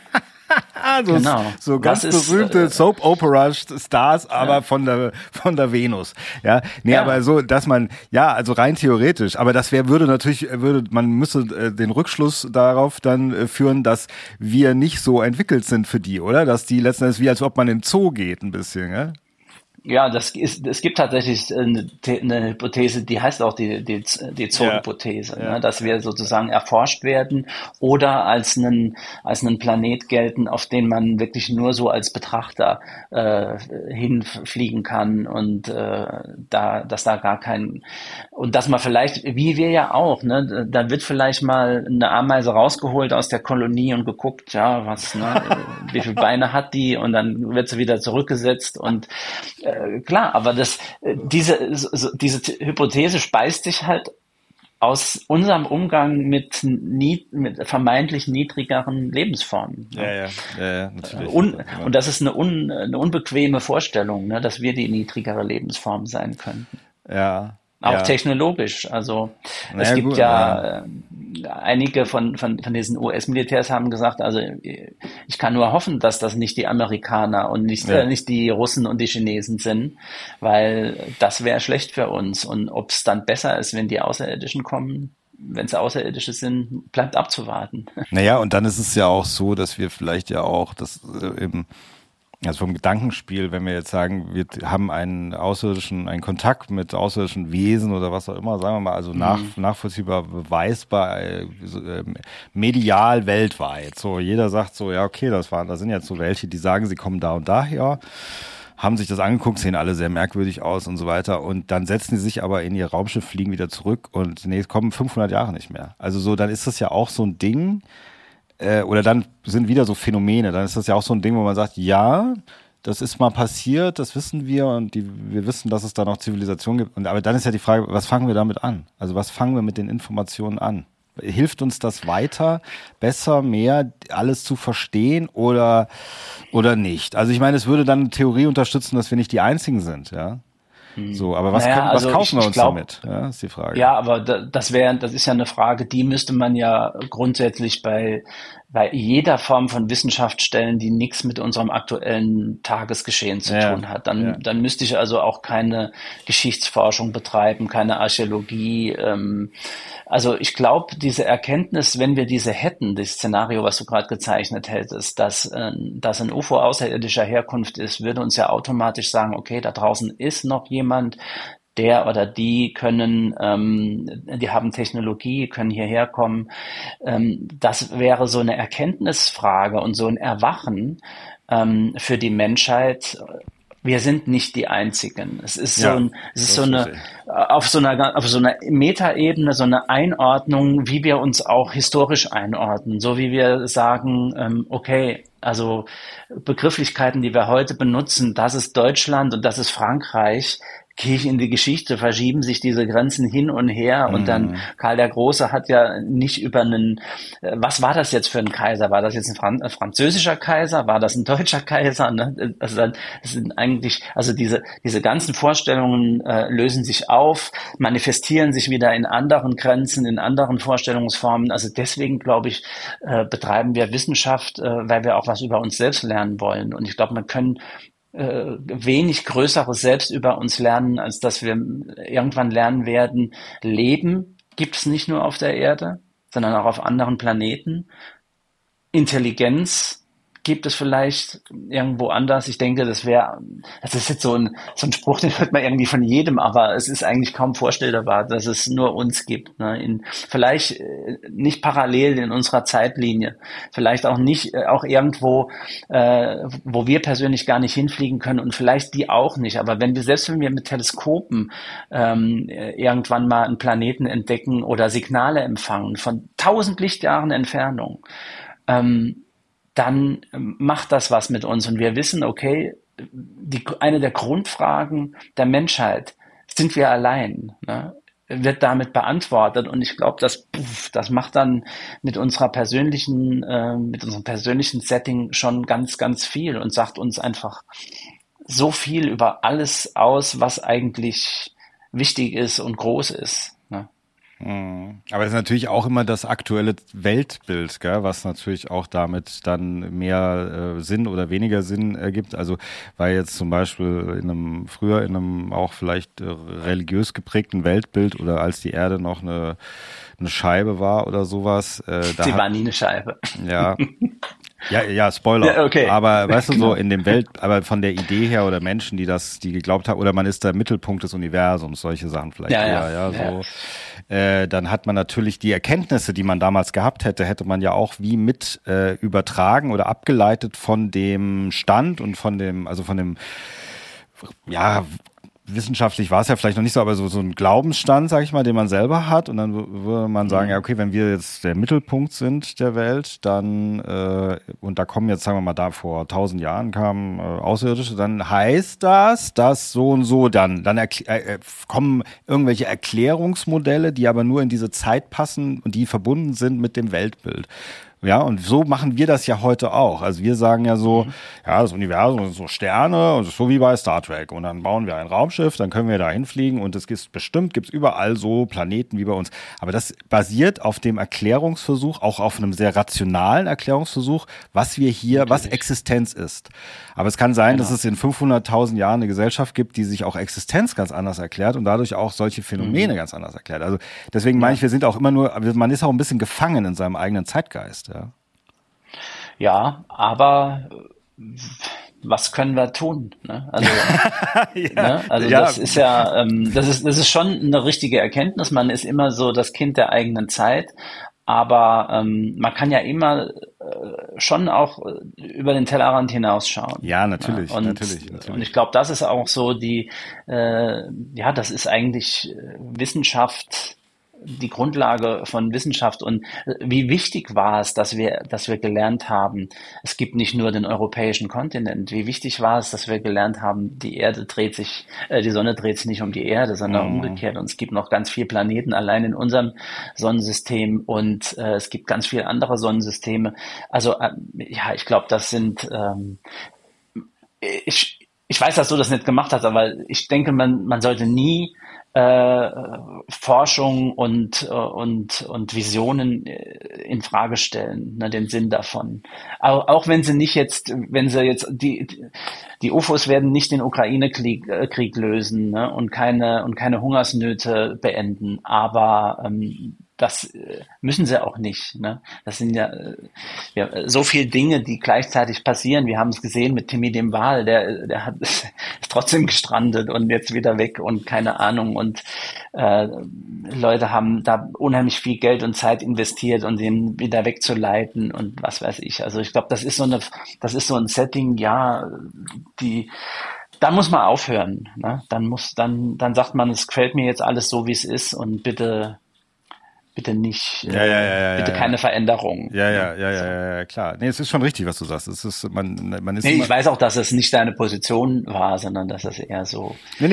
Genau. So ganz berühmte Soap-Opera-Stars, aber von der Venus. Ja, aber so, dass man, also rein theoretisch, aber das man müsste den Rückschluss darauf dann führen, dass wir nicht so entwickelt sind für die, oder? Dass die letzten Endes wie als ob man in den Zoo geht ein bisschen, ja? Ja, es gibt tatsächlich eine Hypothese, die heißt auch die Zoo-Hypothese, ne? Dass wir sozusagen erforscht werden oder als einen Planet gelten, auf den man wirklich nur so als Betrachter hinfliegen kann, und dass da gar kein, und dass man vielleicht, wie wir ja auch, ne, da wird vielleicht mal eine Ameise rausgeholt aus der Kolonie und geguckt, wie viele Beine hat die, und dann wird sie wieder zurückgesetzt, und klar, aber diese Hypothese speist sich halt aus unserem Umgang mit vermeintlich niedrigeren Lebensformen. Ne? Ja, natürlich. Und das ist eine unbequeme Vorstellung, ne, dass wir die niedrigere Lebensform sein könnten. Ja. Auch technologisch. Also es gibt einige von diesen US-Militärs haben gesagt, also ich kann nur hoffen, dass das nicht die Amerikaner und nicht die Russen und die Chinesen sind, weil das wäre schlecht für uns. Und ob es dann besser ist, wenn die Außerirdischen kommen, wenn es Außerirdische sind, bleibt abzuwarten. Naja, und dann ist es ja auch so, dass wir vielleicht ja auch das eben, also vom Gedankenspiel, wenn wir jetzt sagen, wir haben einen Kontakt mit außerirdischen Wesen oder was auch immer, sagen wir mal, also nachvollziehbar, beweisbar, medial weltweit. So, jeder sagt so, ja, okay, da sind jetzt so welche, die sagen, sie kommen da und daher, haben sich das angeguckt, sehen alle sehr merkwürdig aus und so weiter, und dann setzen die sich aber in ihr Raumschiff, fliegen wieder zurück und kommen 500 Jahre nicht mehr. Also so, dann ist das ja auch so ein Ding, oder dann sind wieder so Phänomene, dann ist das ja auch so ein Ding, wo man sagt, ja, das ist mal passiert, das wissen wir, und wir wissen, dass es da noch Zivilisation gibt, aber dann ist ja die Frage, was fangen wir damit an? Also was fangen wir mit den Informationen an? Hilft uns das weiter, besser, mehr, alles zu verstehen oder nicht? Also ich meine, es würde dann eine Theorie unterstützen, dass wir nicht die Einzigen sind, ja. So, aber was kaufen wir uns damit? Ja, ist die Frage. Ja, aber das ist ja eine Frage, die müsste man ja grundsätzlich bei jeder Form von Wissenschaft stellen, die nichts mit unserem aktuellen Tagesgeschehen zu tun hat. Dann müsste ich also auch keine Geschichtsforschung betreiben, keine Archäologie. Also ich glaube, diese Erkenntnis, wenn wir diese hätten, das Szenario, was du gerade gezeichnet hättest, dass ein UFO außerirdischer Herkunft ist, würde uns ja automatisch sagen, okay, da draußen ist noch jemand, der oder die die haben Technologie, können hierher kommen. Das wäre so eine Erkenntnisfrage und so ein Erwachen für die Menschheit. Wir sind nicht die Einzigen. Es ist auf so einer Metaebene, so eine Einordnung, wie wir uns auch historisch einordnen. So wie wir sagen, okay, also Begrifflichkeiten, die wir heute benutzen, das ist Deutschland und das ist Frankreich. Gehe ich in die Geschichte, verschieben sich diese Grenzen hin und her und dann Karl der Große hat ja nicht was war das jetzt für ein Kaiser? War das jetzt ein französischer Kaiser? War das ein deutscher Kaiser? Ne? Also das sind eigentlich, also diese ganzen Vorstellungen lösen sich auf, manifestieren sich wieder in anderen Grenzen, in anderen Vorstellungsformen. Also deswegen, glaube ich, betreiben wir Wissenschaft, weil wir auch was über uns selbst lernen wollen. Und ich glaube, man können wenig Größeres selbst über uns lernen, als dass wir irgendwann lernen werden, Leben gibt es nicht nur auf der Erde, sondern auch auf anderen Planeten. Intelligenz gibt es vielleicht irgendwo anders. Ich denke, das ist jetzt so ein Spruch, den hört man irgendwie von jedem, aber es ist eigentlich kaum vorstellbar, dass es nur uns gibt. Ne? Vielleicht nicht parallel in unserer Zeitlinie, vielleicht auch nicht, auch irgendwo, wo wir persönlich gar nicht hinfliegen können und vielleicht die auch nicht. Aber selbst wenn wir mit Teleskopen irgendwann mal einen Planeten entdecken oder Signale empfangen von 1000 Lichtjahren Entfernung, dann macht das was mit uns. Und wir wissen, okay, eine der Grundfragen der Menschheit, sind wir allein, ne, wird damit beantwortet. Und ich glaube, das macht dann mit unserem persönlichen Setting schon ganz, ganz viel und sagt uns einfach so viel über alles aus, was eigentlich wichtig ist und groß ist. Ne? Aber es ist natürlich auch immer das aktuelle Weltbild, gell, was natürlich auch damit dann mehr Sinn oder weniger Sinn ergibt. Also weil jetzt zum Beispiel in einem auch vielleicht religiös geprägten Weltbild oder als die Erde noch eine Scheibe war oder sowas. Sie war nie eine Scheibe. Ja. Ja, Spoiler. Ja, okay. Aber weißt du, so in dem aber von der Idee her oder Menschen, die geglaubt haben, oder man ist der Mittelpunkt des Universums, solche Sachen vielleicht. Dann hat man natürlich die Erkenntnisse, die man damals gehabt hätte man ja auch wie mit übertragen oder abgeleitet von dem Stand und von dem, wissenschaftlich war es ja vielleicht noch nicht so, aber so ein Glaubensstand, sag ich mal, den man selber hat. Und dann würde man sagen, ja, okay, wenn wir jetzt der Mittelpunkt sind der Welt, dann, und da kommen jetzt, sagen wir mal, da vor 1000 Jahren kamen Außerirdische, dann heißt das, dass so und so dann kommen irgendwelche Erklärungsmodelle, die aber nur in diese Zeit passen und die verbunden sind mit dem Weltbild. Ja, und so machen wir das ja heute auch. Also wir sagen ja so, ja, das Universum sind so Sterne und so wie bei Star Trek. Und dann bauen wir ein Raumschiff, dann können wir da hinfliegen und es gibt's überall so Planeten wie bei uns. Aber das basiert auf dem Erklärungsversuch, auch auf einem sehr rationalen Erklärungsversuch, was Existenz ist. Aber es kann sein, dass es in 500.000 Jahren eine Gesellschaft gibt, die sich auch Existenz ganz anders erklärt und dadurch auch solche Phänomene ganz anders erklärt. Also deswegen meine ich, wir sind auch immer man ist auch ein bisschen gefangen in seinem eigenen Zeitgeist. Ja, aber was können wir tun? Ne? Also, das ist ja, das ist schon eine richtige Erkenntnis. Man ist immer so das Kind der eigenen Zeit, aber man kann ja immer schon auch über den Tellerrand hinausschauen. Ja, natürlich, und, natürlich. Und ich glaube, das ist auch so das ist eigentlich Wissenschaft die Grundlage von Wissenschaft. Und wie wichtig war es, dass wir gelernt haben, es gibt nicht nur den europäischen Kontinent. Wie wichtig war es, dass wir gelernt haben, die Sonne dreht sich nicht um die Erde, sondern umgekehrt. Und es gibt noch ganz viele Planeten allein in unserem Sonnensystem und es gibt ganz viele andere Sonnensysteme. Also ja, ich glaube, das sind ich weiß, dass du das nicht gemacht hast, aber ich denke, man sollte nie Forschung und Visionen in Frage stellen, ne, den Sinn davon. Auch wenn sie jetzt die UFOs werden nicht den Ukraine-Krieg lösen, ne, und keine Hungersnöte beenden, aber das müssen sie auch nicht. Ne? Das sind ja so viele Dinge, die gleichzeitig passieren. Wir haben es gesehen mit Timmy dem Wal, der ist trotzdem gestrandet und jetzt wieder weg und keine Ahnung. Und Leute haben da unheimlich viel Geld und Zeit investiert, um den wieder wegzuleiten und was weiß ich. Also ich glaube, das ist so ein Setting, ja, da muss man aufhören. Ne? Dann sagt man, es gefällt mir jetzt alles so, wie es ist und bitte nicht, bitte keine Veränderung. Ja, klar. Nee, es ist schon richtig, was du sagst. Es ist, man ist ich weiß auch, dass es nicht deine Position war, sondern dass es eher so.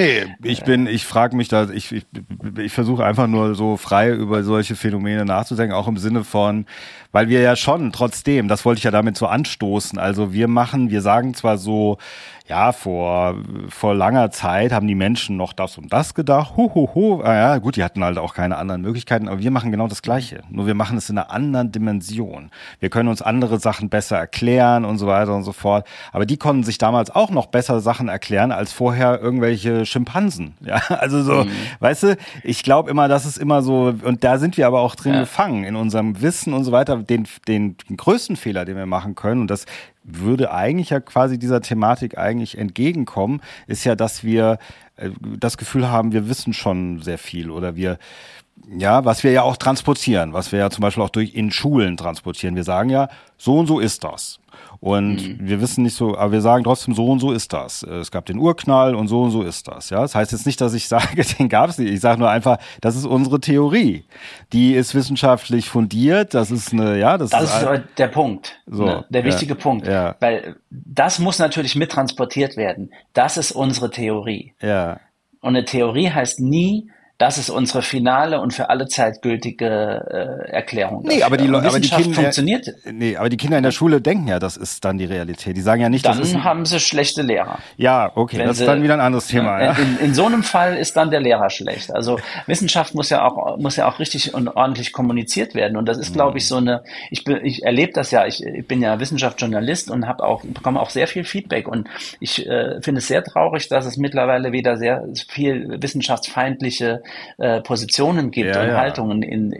Ich frage mich da, ich versuche einfach nur so frei über solche Phänomene nachzudenken, auch im Sinne von, weil wir ja schon trotzdem, das wollte ich ja damit so anstoßen, also wir sagen zwar so, ja, vor langer Zeit haben die Menschen noch das und das gedacht. Ja, gut, die hatten halt auch keine anderen Möglichkeiten, aber wir machen genau das Gleiche. Nur wir machen es in einer anderen Dimension. Wir können uns andere Sachen besser erklären und so weiter und so fort. Aber die konnten sich damals auch noch besser Sachen erklären als vorher irgendwelche Schimpansen. Ja, also so, weißt du, ich glaube immer, das ist immer so, und da sind wir aber auch drin gefangen in unserem Wissen und so weiter. Den größten Fehler, den wir machen können, und das würde eigentlich ja quasi dieser Thematik eigentlich entgegenkommen, ist ja, dass wir das Gefühl haben, wir wissen schon sehr viel oder was wir ja auch transportieren, was wir ja zum Beispiel auch in Schulen transportieren. Wir sagen ja, so und so ist das. Und wir wissen nicht so, aber wir sagen trotzdem, so und so ist das. Es gab den Urknall und so ist das. Ja, das heißt jetzt nicht, dass ich sage, den gab es nicht. Ich sage nur einfach, das ist unsere Theorie. Die ist wissenschaftlich fundiert. Das ist das ist der Punkt. So, ne? Der wichtige Punkt. Ja. Weil das muss natürlich mittransportiert werden. Das ist unsere Theorie. Ja. Und eine Theorie heißt nie, das ist unsere finale und für alle Zeit gültige Erklärung. Nee, aber die Kinder funktioniert. Nee, aber die Kinder in der Schule denken ja, das ist dann die Realität. Die sagen ja nicht, dann haben sie schlechte Lehrer. Ja, okay, das ist dann wieder ein anderes Thema. Ja. In so einem Fall ist dann der Lehrer schlecht. Also Wissenschaft muss ja auch richtig und ordentlich kommuniziert werden. Und das ist, glaube ich, ich erlebe das ja. Ich bin ja Wissenschaftsjournalist und bekomme auch sehr viel Feedback. Und ich finde es sehr traurig, dass es mittlerweile wieder sehr viel wissenschaftsfeindliche Positionen gibt und Haltungen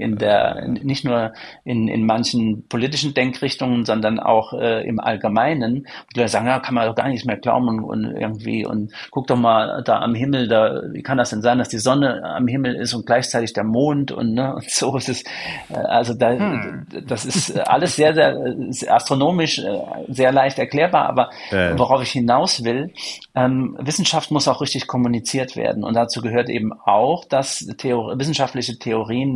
nicht nur in manchen politischen Denkrichtungen, sondern auch im Allgemeinen. Die Leute sagen, ja, kann man doch gar nichts mehr glauben und guck doch mal da am Himmel, wie kann das denn sein, dass die Sonne am Himmel ist und gleichzeitig der Mond und so ist es. Also das ist alles sehr, sehr astronomisch sehr leicht erklärbar, aber worauf ich hinaus will, Wissenschaft muss auch richtig kommuniziert werden und dazu gehört eben auch, dass wissenschaftliche Theorien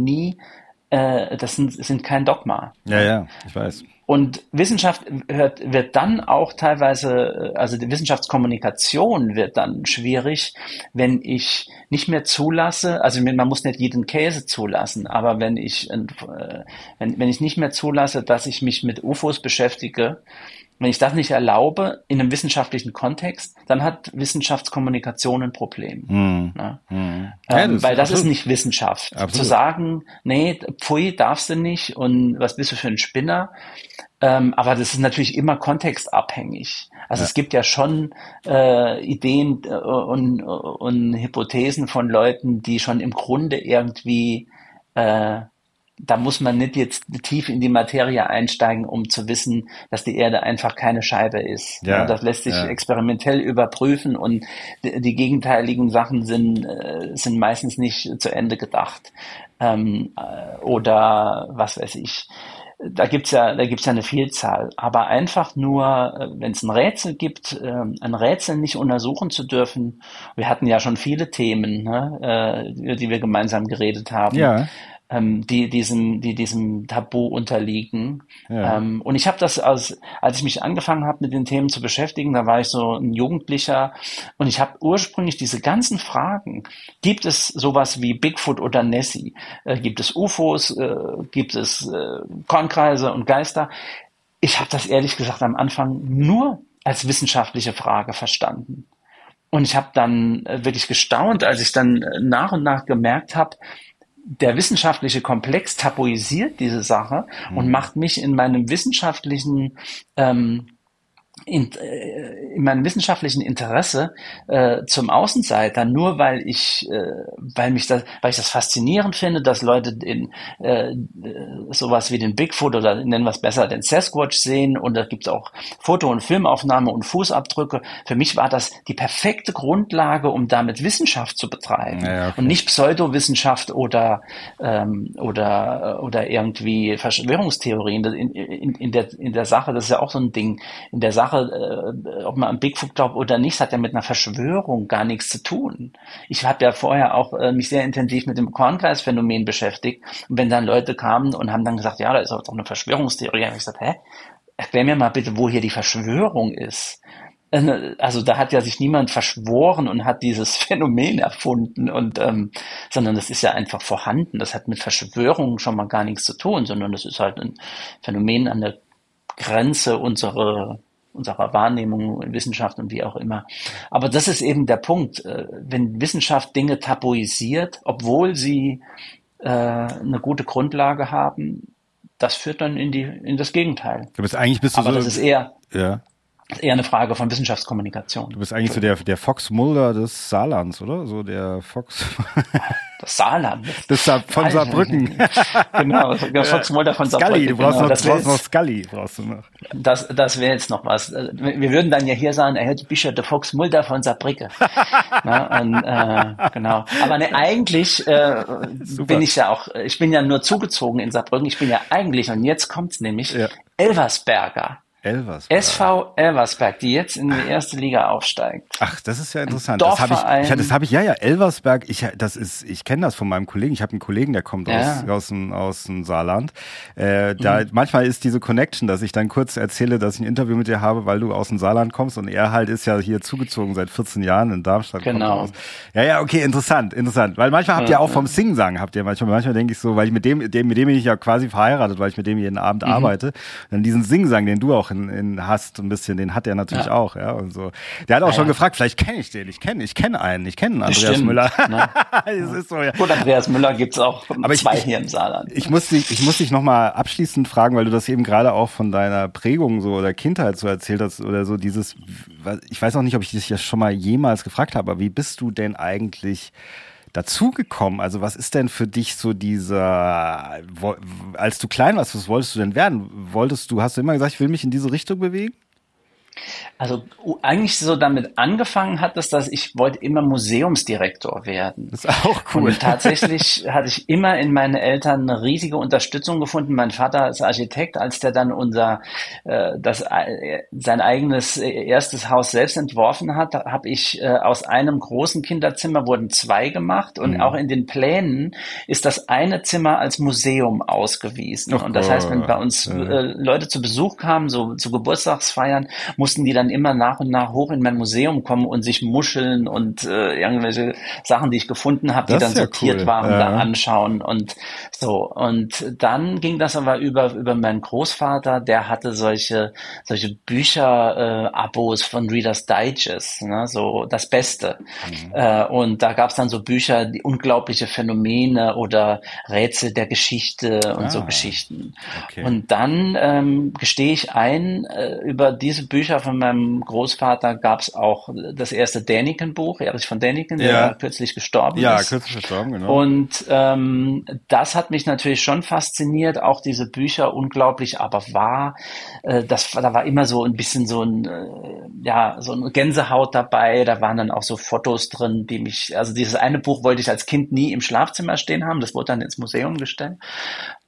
das sind kein Dogma. Ja, ich weiß. Und Wissenschaft wird dann auch teilweise, also die Wissenschaftskommunikation wird dann schwierig, wenn ich nicht mehr zulasse, also man muss nicht jeden Käse zulassen, aber wenn ich nicht mehr zulasse, dass ich mich mit UFOs beschäftige, wenn ich das nicht erlaube in einem wissenschaftlichen Kontext, dann hat Wissenschaftskommunikation ein Problem. Weil das ist nicht Wissenschaft. Absolut. Zu sagen, nee, pfui, darfst du nicht und was bist du für ein Spinner? Aber das ist natürlich immer kontextabhängig. Also es gibt ja schon Ideen und Hypothesen von Leuten, die schon im Grunde irgendwie da muss man nicht jetzt tief in die Materie einsteigen, um zu wissen, dass die Erde einfach keine Scheibe ist. Ja, das lässt sich experimentell überprüfen und die gegenteiligen Sachen sind meistens nicht zu Ende gedacht. Oder was weiß ich. Da gibt's ja eine Vielzahl. Aber einfach nur, wenn es ein Rätsel gibt, ein Rätsel nicht untersuchen zu dürfen. Wir hatten ja schon viele Themen, die wir gemeinsam geredet haben. Ja. die diesem Tabu unterliegen. Ja. Und ich habe das, als ich mich angefangen habe, mit den Themen zu beschäftigen, da war ich so ein Jugendlicher und ich habe ursprünglich diese ganzen Fragen, gibt es sowas wie Bigfoot oder Nessie? Gibt es UFOs? Gibt es Kornkreise und Geister? Ich habe das ehrlich gesagt am Anfang nur als wissenschaftliche Frage verstanden. Und ich habe dann wirklich gestaunt, als ich dann nach und nach gemerkt habe, der wissenschaftliche Komplex tabuisiert diese Sache und macht mich in meinem wissenschaftlichen in meinem wissenschaftlichen Interesse zum Außenseiter, nur weil ich das faszinierend finde, dass Leute in sowas wie den Bigfoot oder nennen wir es besser den Sasquatch sehen, und da gibt es auch Foto- und Filmaufnahme und Fußabdrücke. Für mich war das die perfekte Grundlage, um damit Wissenschaft zu betreiben, Ja, okay. und nicht Pseudowissenschaft oder irgendwie Verschwörungstheorien. In der Sache, das ist ja auch so ein Ding, in der Sache, ob man an Bigfoot glaubt oder nicht, hat ja mit einer Verschwörung gar nichts zu tun. Ich habe ja vorher auch mich sehr intensiv mit dem Kornkreisphänomen beschäftigt. Und wenn dann Leute kamen und haben dann gesagt, ja, da ist auch doch eine Verschwörungstheorie, habe ich gesagt, erklär mir mal bitte, wo hier die Verschwörung ist. Also da hat ja sich niemand verschworen und hat dieses Phänomen erfunden, sondern das ist ja einfach vorhanden. Das hat mit Verschwörung schon mal gar nichts zu tun, sondern das ist halt ein Phänomen an der Grenze unserer Wahrnehmung in Wissenschaft und wie auch immer. Aber das ist eben der Punkt. Wenn Wissenschaft Dinge tabuisiert, obwohl sie eine gute Grundlage haben, das führt dann in das Gegenteil. Bist du Aber so, das ist eher ja. eine Frage von Wissenschaftskommunikation. Du bist eigentlich so der Fox Mulder des Saarlands, oder? So der Fox. Das Saarland. Das von Saarbrücken. Genau, der Fox Mulder von Scully, Saarbrücken. du brauchst Genau. noch Scully, brauchst du noch. Das wäre jetzt noch was. Wir würden dann ja hier sagen, du bist ja der Fox Mulder von Saarbrücken. Genau. Aber ne, eigentlich bin ich ja auch, ich bin ja nur zugezogen in Saarbrücken. Ich bin ja eigentlich, und jetzt kommt's nämlich, Elversberger. Elversberg. SV Elversberg, die jetzt in die erste Liga aufsteigt. Ach, das ist ja interessant. Dorfverein. Das habe ich, Elversberg, ich kenne das von meinem Kollegen. Ich habe einen Kollegen, der kommt aus dem Saarland. Manchmal ist diese Connection, dass ich dann kurz erzähle, dass ich ein Interview mit dir habe, weil du aus dem Saarland kommst, und er halt ist ja hier zugezogen seit 14 Jahren in Darmstadt. Genau. Ja, okay, interessant. Weil manchmal habt ihr auch vom Sing-Sang, manchmal denke ich so, weil ich mit dem bin ich ja quasi verheiratet, weil ich mit dem jeden Abend arbeite. Und dann diesen Sing-Sang, den du auch hast, ein bisschen, den hat er natürlich auch, ja, und so. Der hat auch schon gefragt, vielleicht kenne ich den, ich kenne einen Andreas Müller. Ne? Das ist so, ja. Gut, Andreas Müller gibt's auch Aber zwei hier im Saarland. Ich muss dich nochmal abschließend fragen, weil du das eben gerade auch von deiner Prägung so oder Kindheit so erzählt hast, oder so dieses, ich weiß auch nicht, ob ich dich ja schon mal jemals gefragt habe, aber wie bist du denn eigentlich dazugekommen? Also was ist denn für dich so als du klein warst, was wolltest du denn werden? Hast du immer gesagt, ich will mich in diese Richtung bewegen? Also eigentlich so damit angefangen hat es, dass ich wollte immer Museumsdirektor werden. Das ist auch cool. Und tatsächlich hatte ich immer in meinen Eltern eine riesige Unterstützung gefunden. Mein Vater ist Architekt, als der dann sein eigenes erstes Haus selbst entworfen hat, habe ich aus einem großen Kinderzimmer wurden 2 gemacht, und auch in den Plänen ist das eine Zimmer als Museum ausgewiesen. Und das heißt, wenn bei uns Leute zu Besuch kamen, so zu Geburtstagsfeiern, mussten die dann immer nach und nach hoch in mein Museum kommen und sich Muscheln und irgendwelche Sachen, die ich gefunden habe, die dann sortiert waren, da anschauen und so. Und dann ging das aber über meinen Großvater, der hatte solche Bücher-Abos von Reader's Digest, ne, so das Beste. Und da gab es dann so Bücher, die unglaubliche Phänomene oder Rätsel der Geschichte und so Geschichten. Okay. Und dann gestehe ich ein, über diese Bücher von meinem Großvater gab es auch das erste Däniken-Buch, Erich von Däniken, der kürzlich gestorben ist. Ja, kürzlich gestorben, genau. Und das hat mich natürlich schon fasziniert, auch diese Bücher unglaublich, aber da war immer so ein bisschen so eine Gänsehaut dabei, da waren dann auch so Fotos drin, also dieses eine Buch wollte ich als Kind nie im Schlafzimmer stehen haben, das wurde dann ins Museum gestellt.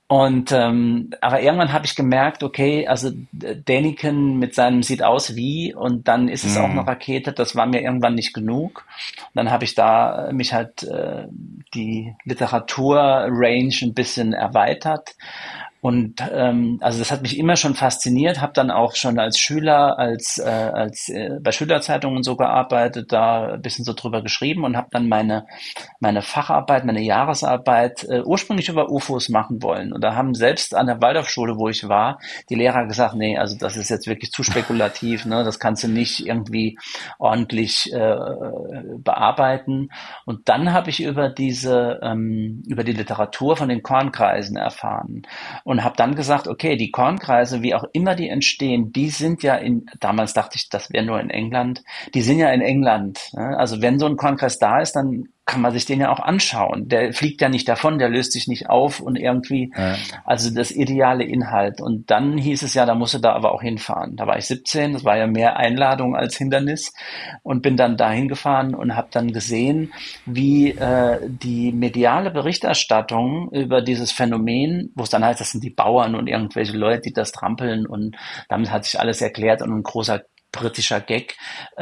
Und aber irgendwann habe ich gemerkt, okay, also Däniken mit seinem sieht aus wie und dann ist es auch eine Rakete, das war mir irgendwann nicht genug. Und dann habe ich da mich halt die Literaturrange ein bisschen erweitert. Und also das hat mich immer schon fasziniert, habe dann auch schon als Schüler, als bei Schülerzeitungen so gearbeitet, da ein bisschen so drüber geschrieben und habe dann meine Facharbeit, meine Jahresarbeit ursprünglich über UFOs machen wollen. Und da haben selbst an der Waldorfschule, wo ich war, die Lehrer gesagt, nee, also das ist jetzt wirklich zu spekulativ, ne, das kannst du nicht irgendwie ordentlich bearbeiten. Und dann habe ich über die Literatur von den Kornkreisen erfahren. Und habe dann gesagt, okay, die Kornkreise, wie auch immer die entstehen, die sind ja damals dachte ich, das wäre nur in England, die sind ja in England. Ne? Also wenn so ein Kornkreis da ist, dann kann man sich den ja auch anschauen. Der fliegt ja nicht davon, der löst sich nicht auf und irgendwie, also das ideale Inhalt. Und dann hieß es ja, da musst du da aber auch hinfahren. Da war ich 17, das war ja mehr Einladung als Hindernis und bin dann dahin gefahren und habe dann gesehen, wie die mediale Berichterstattung über dieses Phänomen, wo es dann heißt, das sind die Bauern und irgendwelche Leute, die das trampeln und damit hat sich alles erklärt und ein großer britischer Gag,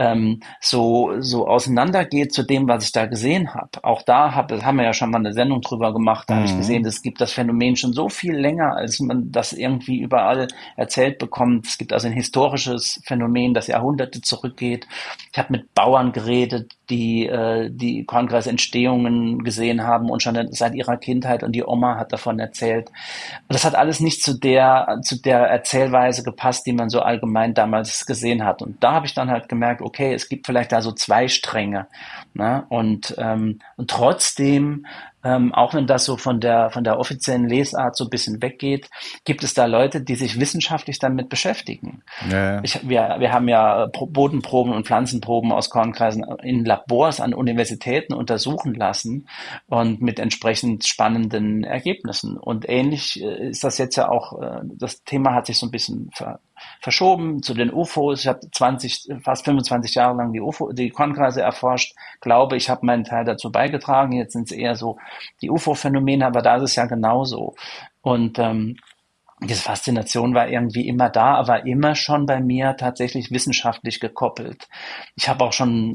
so auseinandergeht zu dem, was ich da gesehen habe. Auch da haben wir ja schon mal eine Sendung drüber gemacht, da habe ich gesehen, es gibt das Phänomen schon so viel länger, als man das irgendwie überall erzählt bekommt. Es gibt also ein historisches Phänomen, das Jahrhunderte zurückgeht. Ich habe mit Bauern geredet, die Kornkreisentstehungen gesehen haben und schon seit ihrer Kindheit und die Oma hat davon erzählt. Und das hat alles nicht zu der Erzählweise gepasst, die man so allgemein damals gesehen hat. Und da habe ich dann halt gemerkt, okay, es gibt vielleicht da so zwei Stränge. Ne? Und trotzdem, auch wenn das so von der offiziellen Lesart so ein bisschen weggeht, gibt es da Leute, die sich wissenschaftlich damit beschäftigen. Ja. Wir haben ja Bodenproben und Pflanzenproben aus Kornkreisen in Labors an Universitäten untersuchen lassen und mit entsprechend spannenden Ergebnissen. Und ähnlich ist das jetzt ja auch, das Thema hat sich so ein bisschen verschoben zu den UFOs. Ich habe fast 25 Jahre lang die Kornkreise erforscht. Glaube, ich habe meinen Teil dazu beigetragen. Jetzt sind es eher so die UFO-Phänomene, aber da ist es ja genauso. Und diese Faszination war irgendwie immer da, aber immer schon bei mir tatsächlich wissenschaftlich gekoppelt. Ich habe auch schon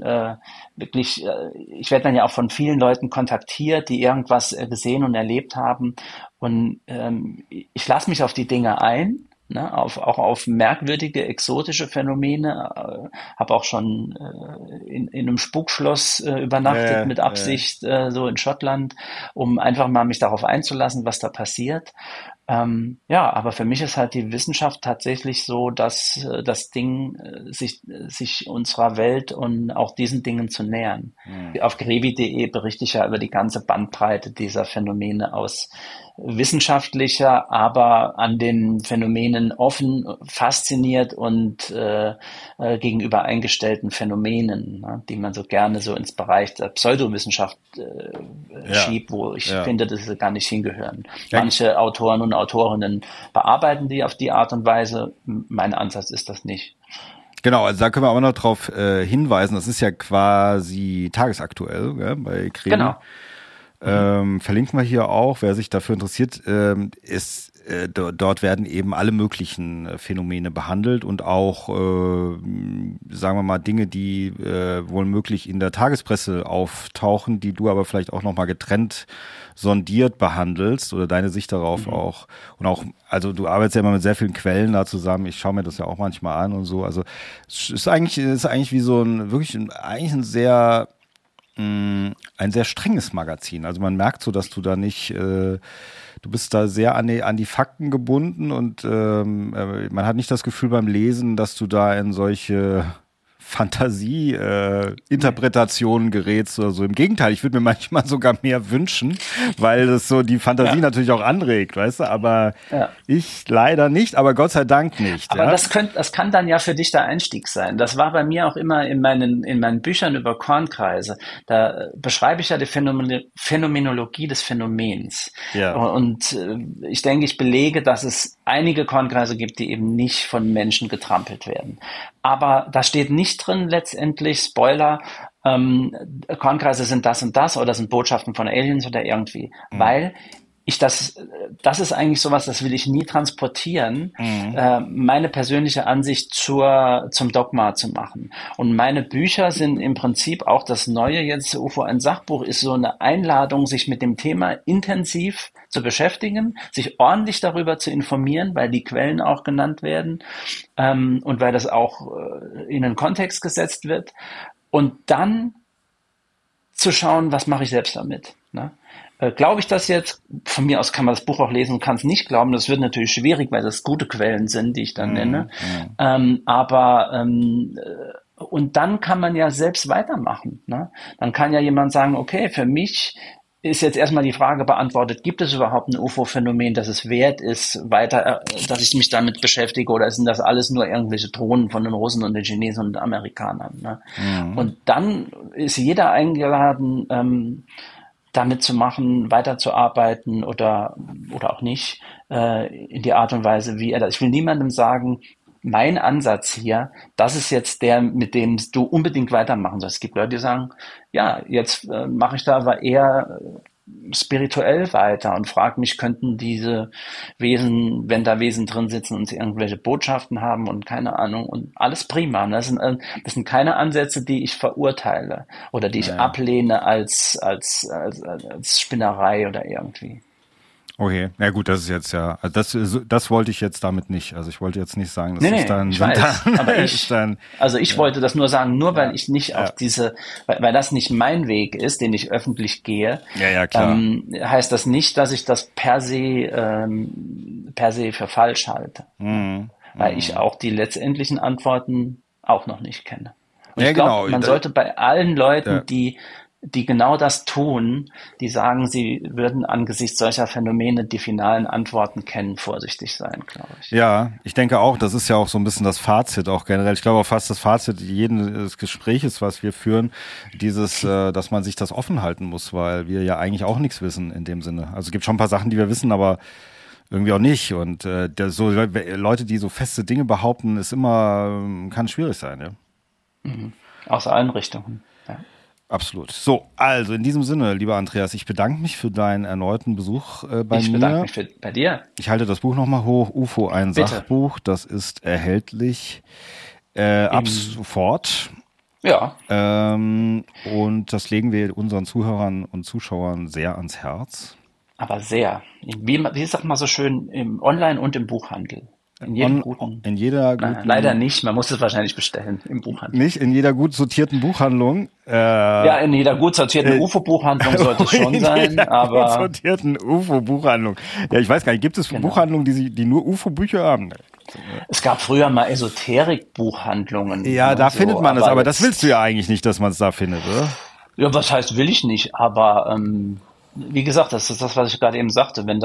ich werde dann ja auch von vielen Leuten kontaktiert, die irgendwas gesehen und erlebt haben. Und ich lasse mich auf die Dinge ein. Ne, auch auf merkwürdige, exotische Phänomene. Habe auch schon in einem Spukschloss übernachtet mit Absicht, so in Schottland, um einfach mal mich darauf einzulassen, was da passiert. Aber für mich ist halt die Wissenschaft tatsächlich so, dass das Ding sich unserer Welt und auch diesen Dingen zu nähern. Auf grevi.de berichte ich ja über die ganze Bandbreite dieser Phänomene aus wissenschaftlicher, aber an den Phänomenen offen, fasziniert und gegenüber eingestellten Phänomenen, ne, die man so gerne so ins Bereich der Pseudowissenschaft schiebt, wo ich finde, dass sie gar nicht hingehören. Manche Autoren und Autorinnen bearbeiten die auf die Art und Weise. Mein Ansatz ist das nicht. Genau, also da können wir aber noch drauf hinweisen. Das ist ja quasi tagesaktuell, bei Krevi. Genau. Verlinken wir hier auch, wer sich dafür interessiert, dort werden eben alle möglichen Phänomene behandelt und auch, sagen wir mal, Dinge, die wohl möglich in der Tagespresse auftauchen, die du aber vielleicht auch nochmal getrennt sondiert behandelst oder deine Sicht darauf auch. Und auch, also du arbeitest ja immer mit sehr vielen Quellen da zusammen. Ich schaue mir das ja auch manchmal an und so. Also es ist eigentlich wie so ein sehr strenges Magazin. Also man merkt so, dass du da nicht, du bist da sehr an die Fakten gebunden und man hat nicht das Gefühl beim Lesen, dass du da in solche Fantasie-Interpretationen gerätst oder so. Im Gegenteil, ich würde mir manchmal sogar mehr wünschen, weil das so die Fantasie natürlich auch anregt, weißt du, aber ich leider nicht, aber Gott sei Dank nicht. Aber das kann dann ja für dich der Einstieg sein. Das war bei mir auch immer in meinen Büchern über Kornkreise. Da beschreibe ich ja die Phänomenologie des Phänomens. Ja. Und ich denke, ich belege, dass es einige Kornkreise gibt, die eben nicht von Menschen getrampelt werden. Aber da steht nicht drin letztendlich, Spoiler, Kornkreise sind das und das oder sind Botschaften von Aliens oder irgendwie. Weil das ist eigentlich sowas, das will ich nie transportieren, meine persönliche Ansicht zum Dogma zu machen. Und meine Bücher sind im Prinzip auch das Neue jetzt, UFO ein Sachbuch, ist so eine Einladung, sich mit dem Thema intensiv zu beschäftigen, sich ordentlich darüber zu informieren, weil die Quellen auch genannt werden, und weil das auch in einen Kontext gesetzt wird. Und dann zu schauen, was mache ich selbst damit, ne? Glaube ich das jetzt? Von mir aus kann man das Buch auch lesen und kann es nicht glauben. Das wird natürlich schwierig, weil das gute Quellen sind, die ich dann nenne. Und dann kann man ja selbst weitermachen, ne? Dann kann ja jemand sagen, okay, für mich ist jetzt erstmal die Frage beantwortet, gibt es überhaupt ein UFO-Phänomen, dass es wert ist, dass ich mich damit beschäftige, oder sind das alles nur irgendwelche Drohnen von den Russen und den Chinesen und den Amerikanern, ne? Und dann ist jeder eingeladen, damit zu machen, weiterzuarbeiten oder auch nicht, in die Art und Weise, wie er das. Ich will niemandem sagen, mein Ansatz hier, das ist jetzt der, mit dem du unbedingt weitermachen sollst. Es gibt Leute, die sagen, ja, jetzt mache ich da aber eher spirituell weiter und frage mich, könnten diese Wesen, wenn da Wesen drin sitzen und sie irgendwelche Botschaften haben und keine Ahnung, und alles prima. Das sind keine Ansätze, die ich verurteile oder die ich ablehne als Spinnerei oder irgendwie. Okay, na gut, das ist jetzt ja, also das wollte ich jetzt damit nicht. Also ich wollte jetzt nicht sagen, dass ich weiß, aber ich wollte das nur sagen, weil ich nicht auf weil das nicht mein Weg ist, den ich öffentlich gehe. Ja, klar. Heißt das nicht, dass ich das per se für falsch halte. Weil ich auch die letztendlichen Antworten auch noch nicht kenne. Und ich glaube, man sollte bei allen Leuten, die genau das tun, die sagen, sie würden angesichts solcher Phänomene die finalen Antworten kennen, vorsichtig sein, glaube ich. Ja, ich denke auch, das ist ja auch so ein bisschen das Fazit auch generell. Ich glaube auch fast das Fazit jedes Gespräches, was wir führen, dass man sich das offen halten muss, weil wir ja eigentlich auch nichts wissen in dem Sinne. Also es gibt schon ein paar Sachen, die wir wissen, aber irgendwie auch nicht. Und so Leute, die so feste Dinge behaupten, kann schwierig sein, ja. Aus allen Richtungen, ja. Absolut. So, also in diesem Sinne, lieber Andreas, ich bedanke mich für deinen erneuten Besuch bei mir. Ich bedanke mich bei dir. Ich halte das Buch nochmal hoch, UFO ein Sachbuch, das ist erhältlich ab sofort. Ja. Und das legen wir unseren Zuhörern und Zuschauern sehr ans Herz. Aber sehr. Wie sagt man so schön, im Online- und im Buchhandel. In jeder guten. Leider nicht, man muss es wahrscheinlich bestellen im Buchhandel. Nicht in jeder gut sortierten Buchhandlung. Ja, in jeder gut sortierten UFO-Buchhandlung sollte es schon sein, aber. In jeder gut sortierten UFO-Buchhandlung. Ja, ich weiß gar nicht, gibt es Buchhandlungen, die nur UFO-Bücher haben? Es gab früher mal Esoterik-Buchhandlungen. Ja, da findet man es, aber das willst du ja eigentlich nicht, dass man es da findet, oder? Ja, was heißt will ich nicht, aber wie gesagt, das ist das, was ich gerade eben sagte, wenn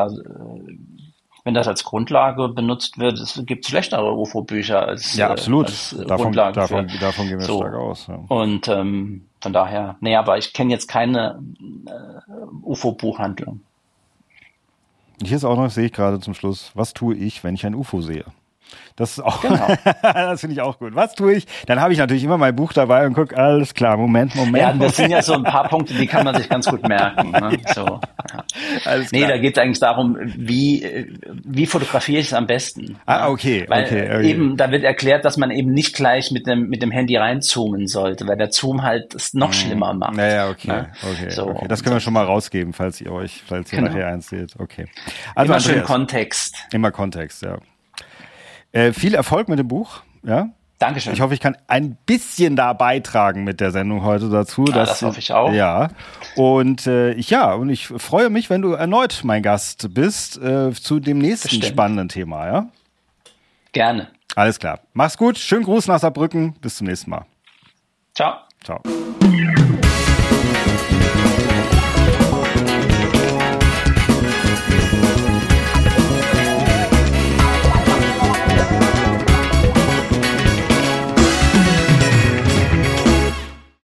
das als Grundlage benutzt wird, es gibt schlechtere UFO-Bücher als ja, absolut. Als davon gehen wir stark aus. Ja. Und von daher, aber ich kenne jetzt keine UFO-Buchhandlung. Hier ist auch noch, sehe ich gerade zum Schluss, was tue ich, wenn ich ein UFO sehe? Das ist auch, das finde ich auch gut. Was tue ich? Dann habe ich natürlich immer mein Buch dabei und gucke, alles klar, Moment. Ja, das sind ja so ein paar Punkte, die kann man sich ganz gut merken. Ne? Ja. So, ja. Alles klar. Da geht es eigentlich darum, wie fotografiere ich es am besten. Okay. Weil eben, da wird erklärt, dass man eben nicht gleich mit dem Handy reinzoomen sollte, weil der Zoom halt es noch schlimmer macht. Naja, okay. Ne? Okay. So, okay. Das können wir schon mal rausgeben, falls ihr nachher eins seht. Okay. Also immer schön Kontext. Immer Kontext, ja. Viel Erfolg mit dem Buch, ja. Dankeschön. Ich hoffe, ich kann ein bisschen da beitragen mit der Sendung heute dazu. Das hoffe ich auch. Ja. Und ich freue mich, wenn du erneut mein Gast bist zu dem nächsten spannenden Thema, ja. Gerne. Alles klar. Mach's gut. Schönen Gruß nach Saarbrücken. Bis zum nächsten Mal. Ciao. Ciao.